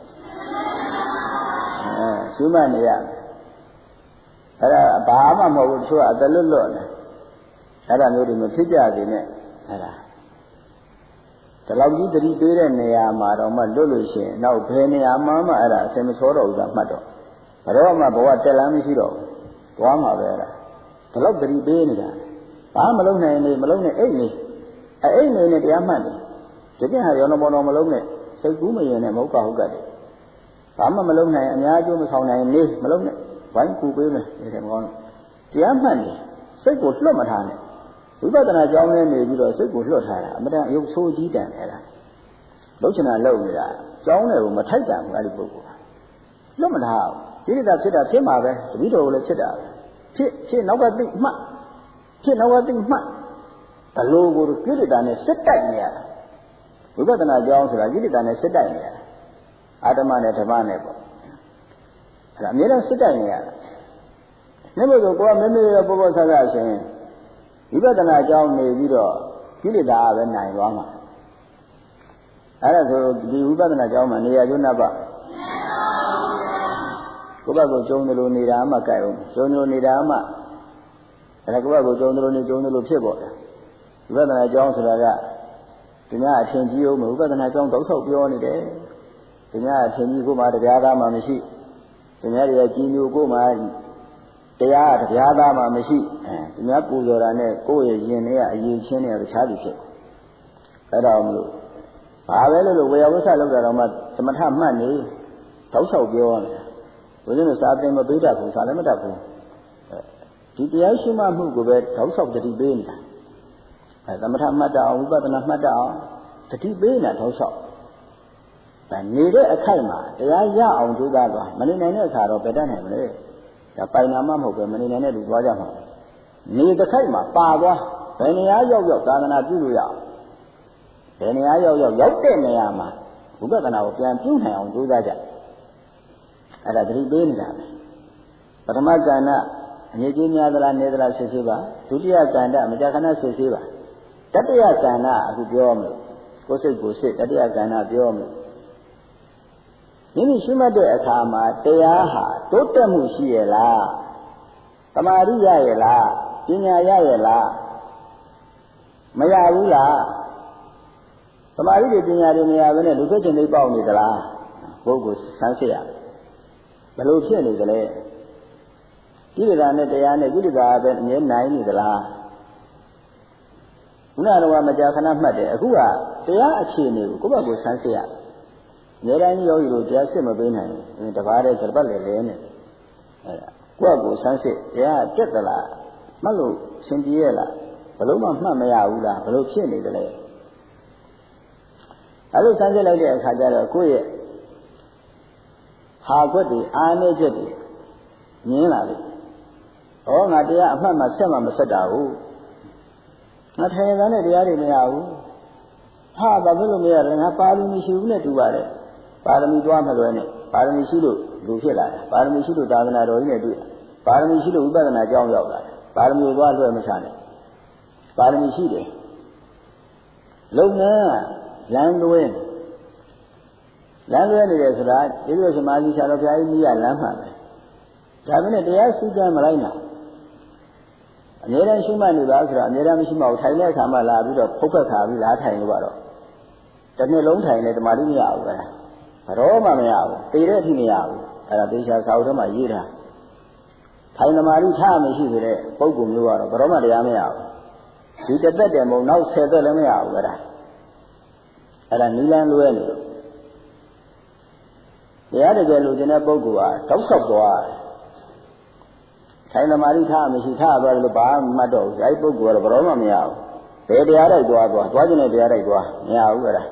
ရှုမှတ်နေရအဲ့ဒါဘာမှမဟုတ်ဘူးတချို့ကအသက်လွတ်နေအဲ့ဒါမျိုးတွေမဖြစ်ကြသေးနဲ့အဲ့ဒါဒီလောက်ကြီးတတိပေးတဲ့နေရာမှာတော့မှလွတ်လို့ရှိရင်နောက်ဘယ်နေရာမှအဲ့ဒါအစင်မချောတော့ဘူးကမှတ်တော့ဘယ်တော့မှဘဝတက်လမ်းမရှိတော့ဘူးသွားမှာပဲအဲ့ဒါဒီလောက်တတိပေးနေတာဘာမလုံးနိုင်နေမလုံးနဲ့အိတ်နေအိတ်နေနဲ့တရားမှတ်တယ်ဒီပြင်ဟာရောနဘောတော်မလုံးနဲ့စိတ်ကူးမရင်နဲ့မဟုတ်ကဟုတ်ကတယ်ဘာမှမလုံးနိုင်အများကျိုးမဆောင်နိုင်နေမလုံးနဲ့ဝိုင်းကူပေးမယ်ဒီထဲမှာတရားမှတ်နေစိတ်ကိုလွတ်မထားနဲ့ဝိပဿနာကြောင်းနဲ့နေပြီးတော့စိတ်ကိုလွတ်ထားတာအမှန်တန်ရုပ်ဆိုးကြီးတန်တယ်လားလုံးချင်တာလုံးနေတာကြောင်းတွေကိုမထိုက်တန်ဘူးအဲ့ဒီပုဂ္ဂိုလ်လွတ်မထားဘူးဒီလိုဖြစ်တာဖြစ်မှာပဲတတိတော်ကိုလည်းဖြစ်တာပဲဖြစ်နောက်ကသိမှတ်ဖြစ်နောက်ကသိမှတ်ဘလို့ကိုကိလေသာနဲ့စစ်တိုက်နေရတာဝိပဿနာကြောင်းဆိုတာကိလေသာနဲ့စစ်တိုက်နေရတာအာတမနဲ့ဓမ္မနဲ့ပေါ့အဲ့ဒါအမြဲတမ်းစစ်တိုက်နေရတာနေ့မို့ဆိုကိုယ်ကမမေ့ရပေါ်ပေါ်ဆဆအရှင်ဝိပဿနာကြောင်းနေပြီးတော့ကိလေသာပဲနိုင်သွားမှာအဲ့ဒါဆိုဒီဝိပဿနာကြောင်းမှာနေရာကျွန်းနပ်ပါကိုယ့်ဘက်ကိုကျုံတယ်လို့နေတာမှကြိုက်အောင်ကျုံတယ်လို့နေတာမှအဲ့ဒါကိုယ့်ဘက်ကိုကျုံတယ်လို့နေကျုံတယ်လို့ဖြစ်ပေါ်တယ်ဝိပဿနာကြောင်းဆိုတာကဒီများအထင်ကြီးအောင်ဝိပဿနာကြောင်းတောက်ဆောက်ပြောနေတယ်ဒီများအထင်ကြီးကိုမှတရားသားမှမရှိဒီများတွေကကြီးညိုကိုမှတရားတရားသားမှမရှိဒီများပူဇော်တာနဲ့ကိုယ့်ရဲ့ယင်တွေကအရင်ချင်းတွေကတခြားသူဖြစ်အဲ့ဒါမလို့ဘာပဲလို့ဝေယဝိဆလောက်တာတော့မှသမထမှတ်နေတောက်ဆောက်ပြောနေဘုရားနဲ့စာသင်မပေးတတ်ဘူးစာလည်းမတတ်ဘူးဒီတရားရှိမှမှုကိုပဲတောက်ဆောက်တတိပေးနေတာသမထမှတ်တအောင်ဝိပဿနာမှတ်တအောင်တတိပေးနေတာတောက်ဆောက်ဒါနေတဲ့အခိုက်မှာတရားရအောင်ကြိုးစားသွားမနေနိုင်တဲ့အခါတော့ဘယ်တတ်နိုင်မလဲဒါပိုင်နာမှမဟုတ်ပဲမနေနိုင်တဲ့လူသွားကြမှာနေတဲ့ခိုက်မှာပါသွားဘယ်နေရာရောက်သာသနာပြုလို့ရအောင်ဘယ်နေရာရောက်တဲ့နေရာမှာဝိပဿနာကိုပြန်ပြုနိုင်အောင်ကြိုးစားကြအဲ့ဒါသတိပေးနေတာပဲပထမကဏ္ဍအငြိကြီးများသလားနည်းသလားစစ်ဆေးပါဒုတိယကဏ္ဍမကြာခဏစစ်ဆေးပါတတိယကဏ္ဍအခုပြောမလို့ကိုယ်စိတ်ကိုစစ်တတိယကဏ္ဍပြောမလို့မိမိရှိမှတ်တဲ့အခါမှာတရားဟာတိုးတက်မှုရှိရဲ့လားသမာဓိရရဲ့လားပညာရရဲ့လားမရဘူးလားသမာဓိတွေပညာတွေမရဘဲနဲ့လူသက်ချင်းလေးပေါက်နေသလားပုဂ္ဂိုလ်ဆန်းစစ်ရဘယ်လိုဖြစ်နေသလဲကိလေသာနဲ့တရားနဲ့ကိလေသာပဲအမြဲနိုင်နေသလားခုနကတော့မကြာခဏမှတ်တယ်အခုကတရားအခြေအနေကိုကိုယ့်ဘက်ကိုဆန်းစစ်ရနေတိုင်းယောဂီတို့တရားစစ်မပေးနိုင်ဘူးတပါးတဲ့စပတ်လေလဲနေအဲ့ဒါကိုယ့်ကိုဆန်းစစ်တရားတက်သလားမှတ်လို့ရှင်ပြည့်ရလားဘလို့မှမှတ်မရဘူးလားဘလို့ဖြစ်နေသလဲအဲ့လိုဆန်းစစ်လိုက်တဲ့အခါကျတော့ကိုယ့်ရဲ့ဟာခွက်တွေအာနေချက်တွေငင်းလာတယ်။ဩငါတရားအမှတ်မှဆက်မှမဆက်တာဘူး။ငါထိုင်ရတဲ့တရားတွေမရဘူး။ဟာဘာဖြစ်လို့မရလဲငါပါရမီရှိဘူးနဲ့တူပါတယ်။ပါရမီသွားမလွယ်နဲ့ပါရမီရှိလို့လူဖြစ်လာတယ်။ပါရမီရှိလို့သာသနာတော်ကြီးနဲ့တွေ့တယ်။ပါရမီရှိလို့ဝိပဿနာကြောင်းရောက်လာတယ်။ပါရမီကိုသွားလွယ်မချနဲ့။ပါရမီရှိတယ်။လုံငန်းလမ်းတွင်းလမ်းလွဲနေတယ်ဆိုတာဒီလိုရှင်မာကြီးဆရာတော်ဘုရားကြီးကလမ်းမှန်ပဲဒါပေမဲ့တရားစည်းကမ်းမလိုက်နိုင်အများအားရှုမှတ်နေပါဆိုတော့အများအားမရှိမှဘူးထိုင်တဲ့အခါမှလာပြီးတော့ဖုတ်ဖက်ခါပြီးလားထိုင်လို့ပါတော့တစ်နှစ်လုံးထိုင်နေတမာတိမရဘူးပဲဘာတော့မှမရဘူးတည်တဲ့အထိမရဘူးအဲ့ဒါသေချာစာအုပ်ထဲမှာရေးထားထိုင်တမာတိထားမရှိသေးတဲ့ပုဂ္ဂိုလ်မျိုးကတော့ဘာတော့မှတရားမရဘူးဒီတစ်သက်တည်းမဟုတ်နောက်10သက်လည်းမရဘူးအဲ့ဒါနီလန်းလွဲနေလို့တရားတကယ်လို့ကျင်တဲ့ပုဂ္ဂိုလ်ဟာတောက်ဆောက်သွားတယ်ထိုင်တမာတိထားမရှိထားသွားတယ်လို့ဘာမှမတ်တော့ဘူးအဲ့ဒီပုဂ္ဂိုလ်ကတော့ဘာတော့မှမရဘူးဘယ်တရားတိုက်သွားကျင်တဲ့တရားတိုက်သွားမရဘူးအဲ့ဒါ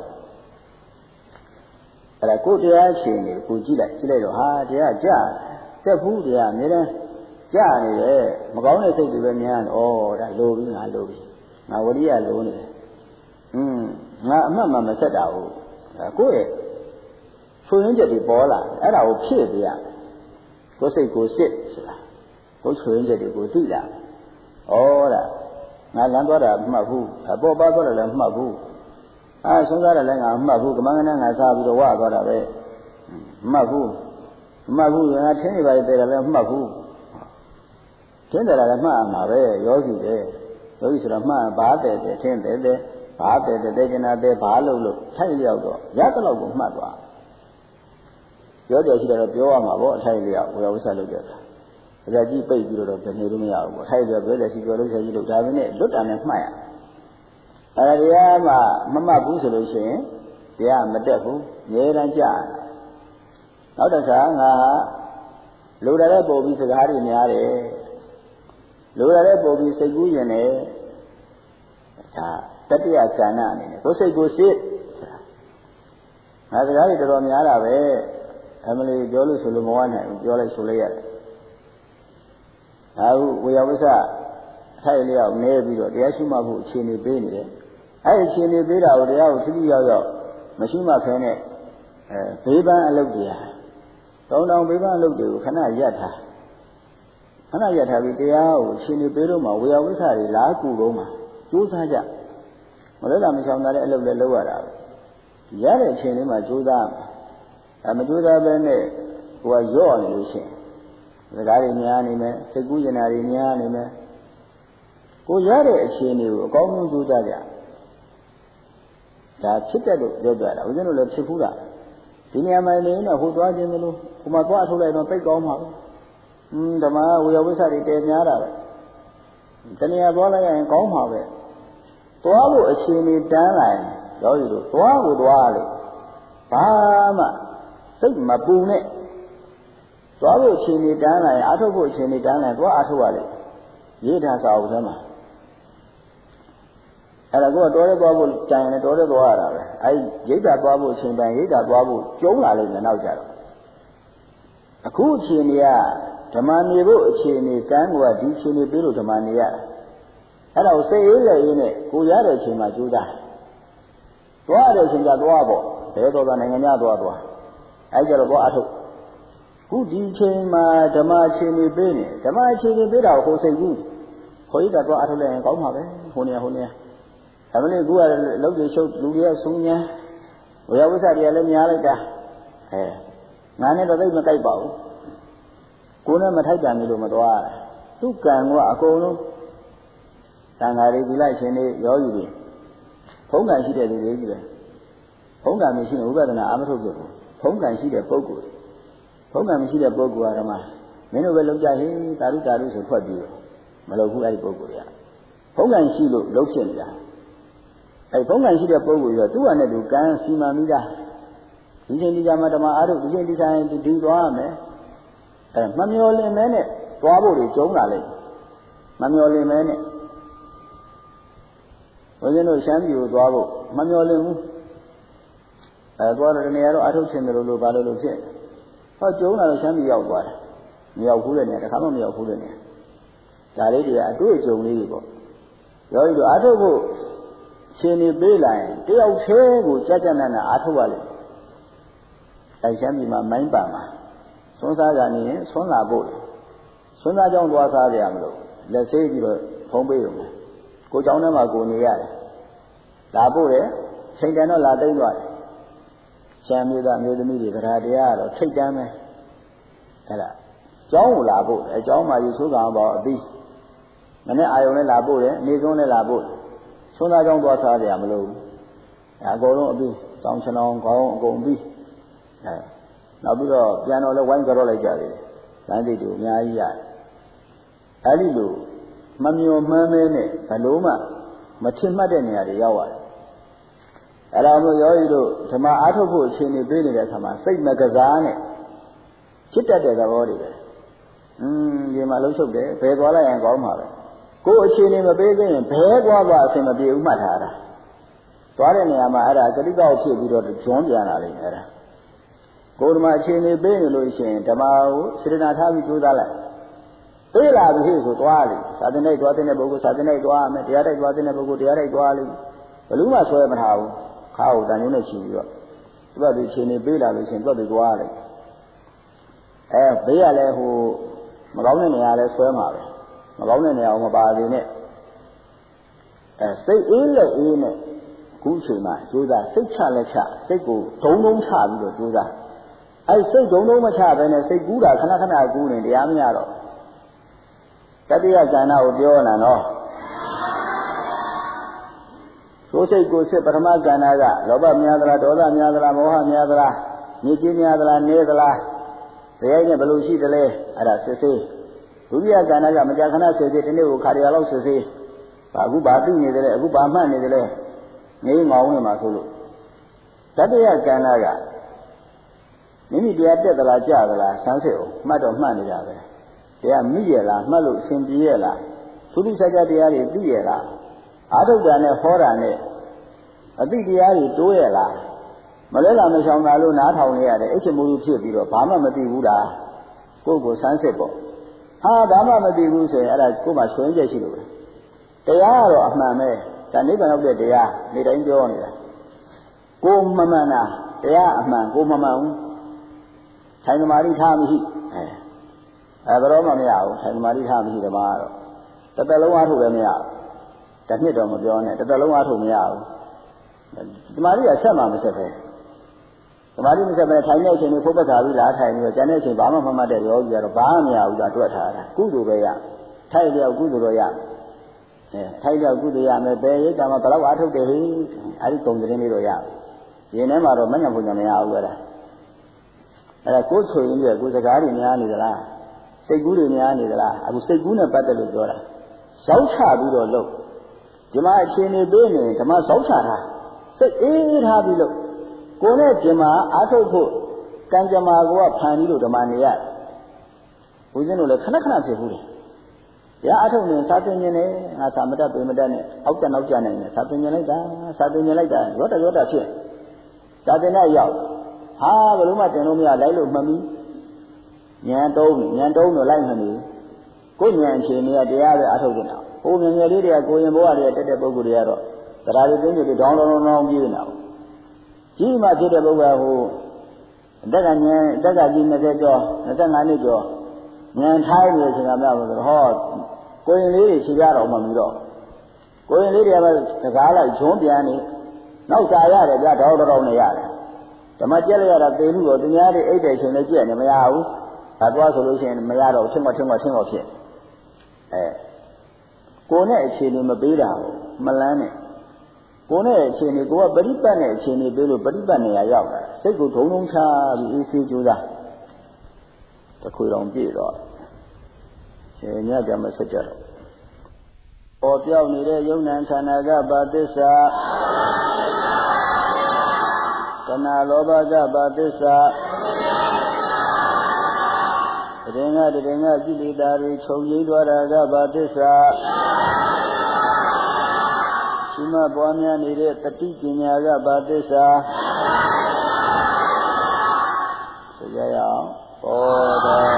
ကိုယ်တရားရှင်နေကိုကြည့်လိုက်တော့ဟာတရားကြတက်ဘူးတရားအများနဲ့ကြားနေတယ်မကောင်းတဲ့စိတ်တွေပဲများတယ်ဩဒါလိုပြီးငါလိုပြီးငါဝရိယလိုနေတယ်ငါအမှတ်မှမဆက်တာဘူးကိုယ့်ရဲ့ဆွေရင်းချက်တွေပေါ်လာအဲ့ဒါကိုဖြည့်ပြရကိုယ်စိတ်ကိုစစ်ဆိုတာကိုယ်ဆွေရင်းချက်တွေကိုသိလာဩဒါငါလမ်းသွားတာမှတ်ဘူးအပေါ်ပါသွားတယ်လည်းမှတ်ဘူးဆုံးစားတယ်လည်းငါမှတ်ဘူးကမန်းကနငါစားပြီးတော့ဝါသွားတာပဲမှတ်ဘူးငါထင်းနေပါလေတဲ့လည်းမှတ်ဘူးထင်းတယ်လည်းမှတ်မှာပဲယောဂီဆိုတော့မှတ်ဘာတဲ့ထင်းတယ်ဘာတဲ့ကျင်နာတဲ့ဘာလို့ထိုက်လျောက်တော့ရတဲ့လောက်ကိုမှတ်သွားပြောတယ်ရှိတော့ပြောရမှာပေါ့အထိုက်လျောက်ဝေယဝိဆလုပ်တဲ့အခါဒါကြည့်ပိတ်ပြီးတော့ပြန်နေလို့မရဘူးပေါ့ထိုက်လျောက်ပြောတယ်ရှိပြောလို့ရှိရင်လို့ဒါပဲနဲ့လွတ်တာနဲ့မှတ်ရတရားမှမမှတ်ဘူးဆိုလို့ရှိရင်တရားမတက်ဘူးငြိမ်းချမ်းကြနောက်တစ်ခါငါလိုရတဲ့ပုံပြီးစကားတွေများတယ်လိုရတဲ့ပုံပြီးစိတ်ကူးရင်လည်းဒါတတိယကဏ္ဍအနေနဲ့ကိုယ်စိတ်ကိုစစ်ငါစကားတွေတော်တော်များတာပဲအမလီပြောလို့ဆိုလို့မဝနိုင်ဘူးပြောလိုက်ဆိုလိုက်ရတယ်အခုဝေယဝိဆထိုက်လျောက်နေပြီးတော့တရားရှိမှဖို့အခြေအနေပေးနေတယ်အဲ့ဒီအခြေအနေပေးတာကိုတရားကိုသိသိရောက်မရှိမှခဲနဲ့ဘေးပန်းအလုပ်တွေတောင်းဘေးပန်းအလုပ်တွေကိုခဏရပ်ထားပြီးတရားကိုအခြေအနေပေးတော့မှဝေယဝိဆတွေလားကူတော့မှကြိုးစားကြမလဲတာမဆောင်တာတဲ့အလုပ်လည်းလုပ်ရတာပဲရတဲ့အချိန်လေးမှာကြိုးစားမကြိုးစားပဲနဲ့ကိုယ်ကရော့နေလို့ရှိရင်စကားတွေများနေမယ်စိတ်ကူးရင်တွေများနေမယ်ကိုရတဲ့အချိန်လေးကိုအကောင်းဆုံးကြိုးစားကြဒါဖြစ်တတ်လို့ပြောကြတာဦးဇင်းတို့လည်းဖြစ်ဘူးလားဒီနေရာမှာနေတော့ဟိုသွားခြင်းမလို့ဟိုမှာသွားထုတ်လိုက်တော့ပိတ်ကောင်းပါဘူးဓမ္မဝေယဝိဆတွေတည်များတာပဲတဏှာသွားလိုက်ရင်ကောင်းပါပဲသွားဖို့အချိန်လေးတန်းလာရင်ရောဒီလိုသွားလို့ဘာမှစိတ်မပူနဲ့သွားဖို့အချိန်လေးတန်းလာရင်အထုတ်ဖို့အချိန်လေးတန်းလာရင်သွားအထုတ်ရလေရေးထားစာအုပ်ထဲမှာအဲ့ဒါကိုတော်ရဲသွားဖို့ကြံရင်တော်ရဲသွားရတာပဲအဲ့ရိတ်တာသွားဖို့အချိန်တိုင်းရိတ်တာသွားဖို့ကျုံးလာလိမ့်မယ်နောက်ကြတော့အခုအချိန်ကြီးကဓမ္မနေဖို့အချိန်ကြီးကံကဒီအချိန်ကြီးပြီးလို့ဓမ္မနေရအဲ့ဒါကိုစိတ်အေးလက်အေးနဲ့ကိုရတဲ့အချိန်မှာကြိုးစားသွားတဲ့အချိန်ကသွားပေါ့ဘယ်တော့ကနိုင်ငံခြားသွားအဲ့ကြတော့သွားအထုတ်ခုဒီအချိန်မှာဓမ္မအချိန်ကြီးပြီးနေဓမ္မအချိန်ကြီးပြီးတာကိုစိတ်ကူးခွေးတာသွားအထုတ်လိုက်ရင်ကောင်းပါပဲဟိုနေအမလေးကူကလုံးကြီးရှုပ်လူတွေကဆုံးညာဝေယဝိဆတွေကလည်းများလိုက်တာငါနဲ့တော့သိမကြိုက်ပါဘူးကိုယ်နဲ့မထိုက်တန်ဘူးလို့မတော်ရသူကံကအကုန်လုံးသံဃာတွေဒီလိုက်ရှင်တွေရောယူတွေဖုံးကံရှိတဲ့လူတွေကြီးပဲဖုံးကံမရှိရင်ဥပဒနာအာမထုတ်ပြဘူးဖုံးကံရှိတဲ့ပုဂ္ဂိုလ်ဖုံးကံမရှိတဲ့ပုဂ္ဂိုလ်ကဓမ္မမင်းတို့ပဲလုံးကြဟေးတာရုဆိုထွက်ပြီးမလုပ်ဘူးအဲ့ဒီပုဂ္ဂိုလ်တွေကဖုံးကံရှိလို့လုံးဖြစ်နေတာအဲ့ဘုံကံရှိတဲ့ပုဂ္ဂိုလ်ရောသူ့ဟာနဲ့သူကံစီမံမိတာဒီချိန်ဒီကြမှာဓမ္မအားထုတ်ဒီချိန်ဒီဆိုင်ဒီသွားရမယ်မမျောလင်မဲနဲ့သွားဖို့တွေကျုံးလာလိမ့်မမျောလင်မဲနဲ့ဘုရားတို့ရှမ်းပြည်ကိုသွားဖို့မမျောလင်ဘူးသွားတော့တနေရာတော့အားထုတ်ခြင်းလို့ဘာလို့ဖြစ်ဟောကျုံးလာတော့ရှမ်းပြည်ရောက်သွားတယ်မရောက်ဘူးတဲ့နေရာတခါမှမရောက်ဘူးတဲ့နေရာဒါလေးတွေကအတွေ့အကြုံလေးတွေပေါ့ရောဒီလိုအားထုတ်ဖို့ရှင်နေပေးလာရင်တယောက်သေးကိုကြကြနနာအားထုတ်ရလိမ့်မယ်ရှမ်းပြည်မှာမိုင်းပါမှာဆွမ်းစားကနေရင်ဆွမ်းလာဖို့ဆွမ်းစားကြောင်းသွားစားကြရမလို့လက်သေးပြီးတော့ဖုံးပေးရုံနဲ့ကိုเจ้าထဲမှာကိုနေရတယ်လာဖို့တယ်ချိန်တန်တော့လာသိမ့်သွားတယ်ရှမ်းမျိုးသားမျိုးသမီးတွေတရားတရားတော့ထိတ်တမ်းပဲအဲ့ဒါကျောင်းကိုလာဖို့အကျောင်းမှာရေဆိုးကောင်ပေါ့အပြီးမနေ့အာယုံနဲ့လာဖို့တယ်နေဆုံးနဲ့လာဖို့ဆွမ်းသားကျောင်းသွားစားကြရမလို့အကုန်လုံးအပြီးစောင်းချောင်းခေါင်းအကုန်ပြီးနောက်ပြီးတော့ပြန်တော့လဲဝိုင်းကြောက်လိုက်ကြတယ်လမ်းသိတူအများကြီးရတယ်အဲ့ဒီလိုမမျောမှန်းမဲနဲ့ဘလို့မှမထင်မှတ်တဲ့နေရာတွေရောက်ရတယ်အဲ့ဒါမျိုးယောဂီတို့ဓမ္မအားထုတ်ဖို့အချိန်နေပေးနေတဲ့အခါမှာစိတ်မကစားနဲ့ဖြစ်တတ်တဲ့သဘောတွေပဲဒီမှာလှုပ်ရှုပ်တယ်ဘယ်သွားလိုက်ရင်ကောင်းမှာပဲကိုယ်အချိန်နေမပေးသေးရင်ဘဲသွားအဆင်မပြေဘူးမှတ်ထားတာသွားတဲ့နေရာမှာအဲ့ဒါကတိကောက်ဖြစ်ပြီးတော့ဂျွန်းပြန်လာလိမ့်မယ်အဲ့ဒါကိုယ်ဓမ္မအချိန်နေပေးနေလို့ရှိရင်ဓမ္မကိုစေတနာထားပြီးကြိုးစားလိုက်ပေးလာပြီဆိုသွားလိမ့်စာသင်တိုက်သွားတဲ့ပုဂ္ဂိုလ်စာသင်တိုက်သွားမယ်တရားတိုက်သွားတဲ့ပုဂ္ဂိုလ်တရားတိုက်သွားလိမ့်ဘယ်လို့မှဆွဲမထားဘူးခါကိုတန်ရုံးနဲ့ချီပြီးတော့သူကဒီအချိန်နေပေးလာလို့ရှိရင်သူကသွားလိမ့်ဘေးကလည်းဟိုမကောင်းတဲ့နေရာလဲဆွဲမှာပဲမကောင်းတဲ့နေရာကိုမပါသေးနဲ့စိတ်အေးလက်အေးနဲ့ခုချိန်မှာကြိုးစားစိတ်ချလက်ချစိတ်ကိုဒုံဒုံချပြီးတော့ကြိုးစားစိတ်ဒုံဒုံမချပဲနဲ့စိတ်ကူးတာခဏခဏကူးနေတရားမရတော့တတိယကဏ္ဍကိုပြောလာတော့သို့စိတ်ကိုစစ်ပထမကဏ္ဍကလောဘများသလားဒေါသများသလားမောဟများသလားညစ်ကြေးများသလားနေသလားတရားနဲ့ဘယ်လိုရှိသလဲအဲ့ဒါစစ်ဆေးဒုတိယကဏ္ဍကမကြာခဏစစ်ဆေးဒီနေ့ကိုခါရလောက်စစ်ဆေးအခုဘာသိနေတယ်လဲအခုဘာမှတ်နေတယ်လဲငိမ့်ငောင်းနေမှာဆိုလို့တတိယကဏ္ဍကမိမိတရားတက်သလားကြသလားဆန်းစစ်အောင်မှတ်တော့မှတ်နေတာပဲတရားမိရလားမှတ်လို့အရှင်ပြေရလားသုတိစကြာတရားတွေသိရလားအာထုတာနဲ့ဟောတာနဲ့အသိတရားတွေတိုးရလားမလဲလာမရှောင်တာလို့နားထောင်နေရတယ်အစ်ချမူလူဖြစ်ပြီးတော့ဘာမှမသိဘူးလားကိုယ့်ကိုဆန်းစစ်ပေါ့ဘာမှမသိဘူးဆိုရင်အဲ့ဒါကိုယ်မှဆွေးချက်ရှိလို့ပဲတရားကတော့အမှန်ပဲဒါနိဗ္ဗာန်ရောက်တဲ့တရားနေတိုင်းပြောနေတာကိုမမှန်တာတရားအမှန်ကိုမမှန်ဘူးထိုင်သမာဓိထားမရှိဘယ်တော့မှမရဘူးထိုင်သမာဓိထားမရှိတယ်မှာတော့တစ်သက်လုံးအားထုတ်လည်းမရဘူးတစ်နှစ်တော့မပြောနဲ့တစ်သက်လုံးအားထုတ်မရဘူးသမာဓိကဆက်မှမဆက်ပဲသမာဓိမဆက်ပဲထိုင်တဲ့အချိန်ကိုဖုတ်ပတ်ထားပြီးလားထိုင်ပြီးတော့ကျန်တဲ့အချိန်ဘာမှမမှတ်တဲ့ယောဂီကတော့ဘာမှမရဘူးသာတွက်ထားတာကုသိုလ်ပဲရထိုင်ပြောက်ကုသိုလ်တော့ရထိုင်ပြောက်ကုသိုလ်ရမယ်ဘယ်ရိတ်တာမှဘယ်တော့အားထုတ်တယ်ဟိအဲ့ဒီပုံသတင်းလေးတော့ရရင်ထဲမှာတော့မညံ့ဖို့ညံ့မရဘူးအဲ့ဒါကိုယ်ဆိုရင်ပြကိုယ်စကားတွေများနေသလားစိတ်ကူးတွေများနေသလားအခုစိတ်ကူးနဲ့ပတ်သက်လို့ပြောတာရောက်ချပြီးတော့လုပ်ဒီမှာအချိန်နေပေးနေဓမ္မရောက်ချတာစိတ်အေးထားပြီးလို့ကိုယ်နဲ့ဒီမှာအားထုတ်ဖို့ကံကြမ္မာကဖန်ပြီးလို့ဓမ္မနေရဘုရားတို့လည်းခဏခဏဖြစ်ဘူးလေရအားထုတ်နေစာသင်ခြင်းနဲ့ငါသာမတတ်ပေမတတ်နဲ့အောက်ကျနောက်ကျနိုင်တယ်စာသင်ခြင်းလိုက်တာစာသင်ခြင်းလိုက်တာရောတာဖြစ်စာသင်တဲ့ရောက်ဘယ်လိုမှတင်လို့မရလိုက်လို့မှတ်ပြီးဉာဏ်တုံးတော့လိုက်မှနေကိုယ်ဉာဏ်အခြေအနေကတရားပဲအားထုတ်နေတာဟိုငယ်ငယ်လေးတွေကကိုရင်ဘဝတွေတက်တဲ့ပုဂ္ဂိုလ်တွေကတော့တရားတွေသိနေတယ်ဒေါင်းပြေးနေတာကြီးမှဖြစ်တဲ့ပုဂ္ဂိုလ်ဟိုအတက်ကကြီး20ကျော်25နှစ်ကျော်ဉာဏ်ထိုင်းနေချိန်ကမှဆိုတော့ကိုရင်လေးတွေခြေပြတော့မှမပြီးတော့ကိုရင်လေးတွေကပဲစကားလိုက်ဂျွန်းပြန်နေနောက်စာရတယ်ဗျာတော်နေရတယ်ဓမ္မကျက်လိုက်ရတာသေမှုတော့သူများတွေအိတ်တဲ့ချိန်လည်းကြည့်နေမရဘူးဒါသွားဆိုလို့ရှိရင်မရတော့ချင်းမဖြစ်ကိုယ်နဲ့အခြေအနေမပေးတာမလန်းနဲ့ကိုယ်နဲ့အခြေအနေကိုကပရိပတ်နဲ့အခြေအနေပေးလို့ပရိပတ်နေရရောက်တာစိတ်ကိုဒုံဒုံချပြီးအေးဆေးကြိုးစားတခွေတော်ပြည့်တော့ညကြမဆက်ကြတော့ပေါ်ပြောက်နေတဲ့ယုံနာခန္ဓာကဘာသစ္စာတဏှာလောဘကဘာသစ္စာတရင်ကကိလေသာတွေချုပ်ငြိမ်းသွားတာကဘာသစ္စာရှိမှပွားများနေတဲ့တတိပညာကဘာသစ္စာဆိုကြရအောင်ဟောတော်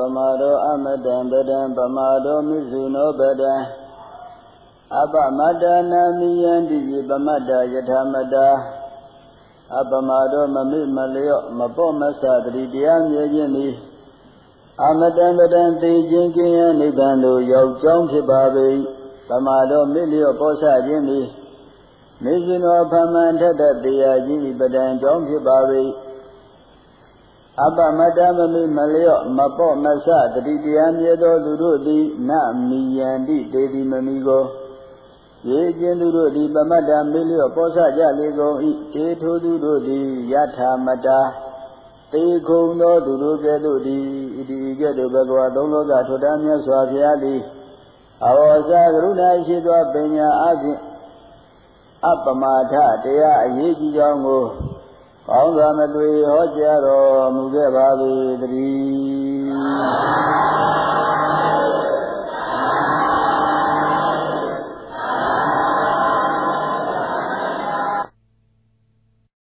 မာဒောအမတံပဒံပမာဒောမိစုနောပဒံအပမတ္တနာမိယံတိပမတ္တယထာမတ္တအပမာဒောမမိမလျော့မပော့မဆတတိတရားမြဲခြင်းသည်အမတံပဒံသိခြင်းကင်းရနိဗ္ဗာန်သို့ရောက်ကြောင်းဖြစ်ပါ၏ပမာဒောမိလျော့ပောဆခြင်းသည်မိစုနောဖမန်ထက်တဲ့တရားခြင်းပဒံကြောင်းဖြစ်ပါ၏အပမတ္တမမိမလျော့မပော့မဆတတိတရားမြဲသောသူတို့သည်နမိယံတိတေတိမမိကိုရေခြင်းသူတို့သည်ပမတ္တမေလျော့ပောဆကြလေကုန်၏တေထိုသူတို့သည်ယထာမတ္တာတေခုံသောသူတို့ကဲ့သို့သည်ဣတိကဲ့သို့ဘဂဝါသုံးလောကထွတ်တမ်းမြတ်စွာဘုရားသည်အဝေါဇာကရုဏာရှိသောပညာအဖြင့်အပမာထတရားအရေးကြီးကြောင်းကိုကောင်းစွာမသွေဟောကြားတော်မူခဲ့ပါ၏တည်း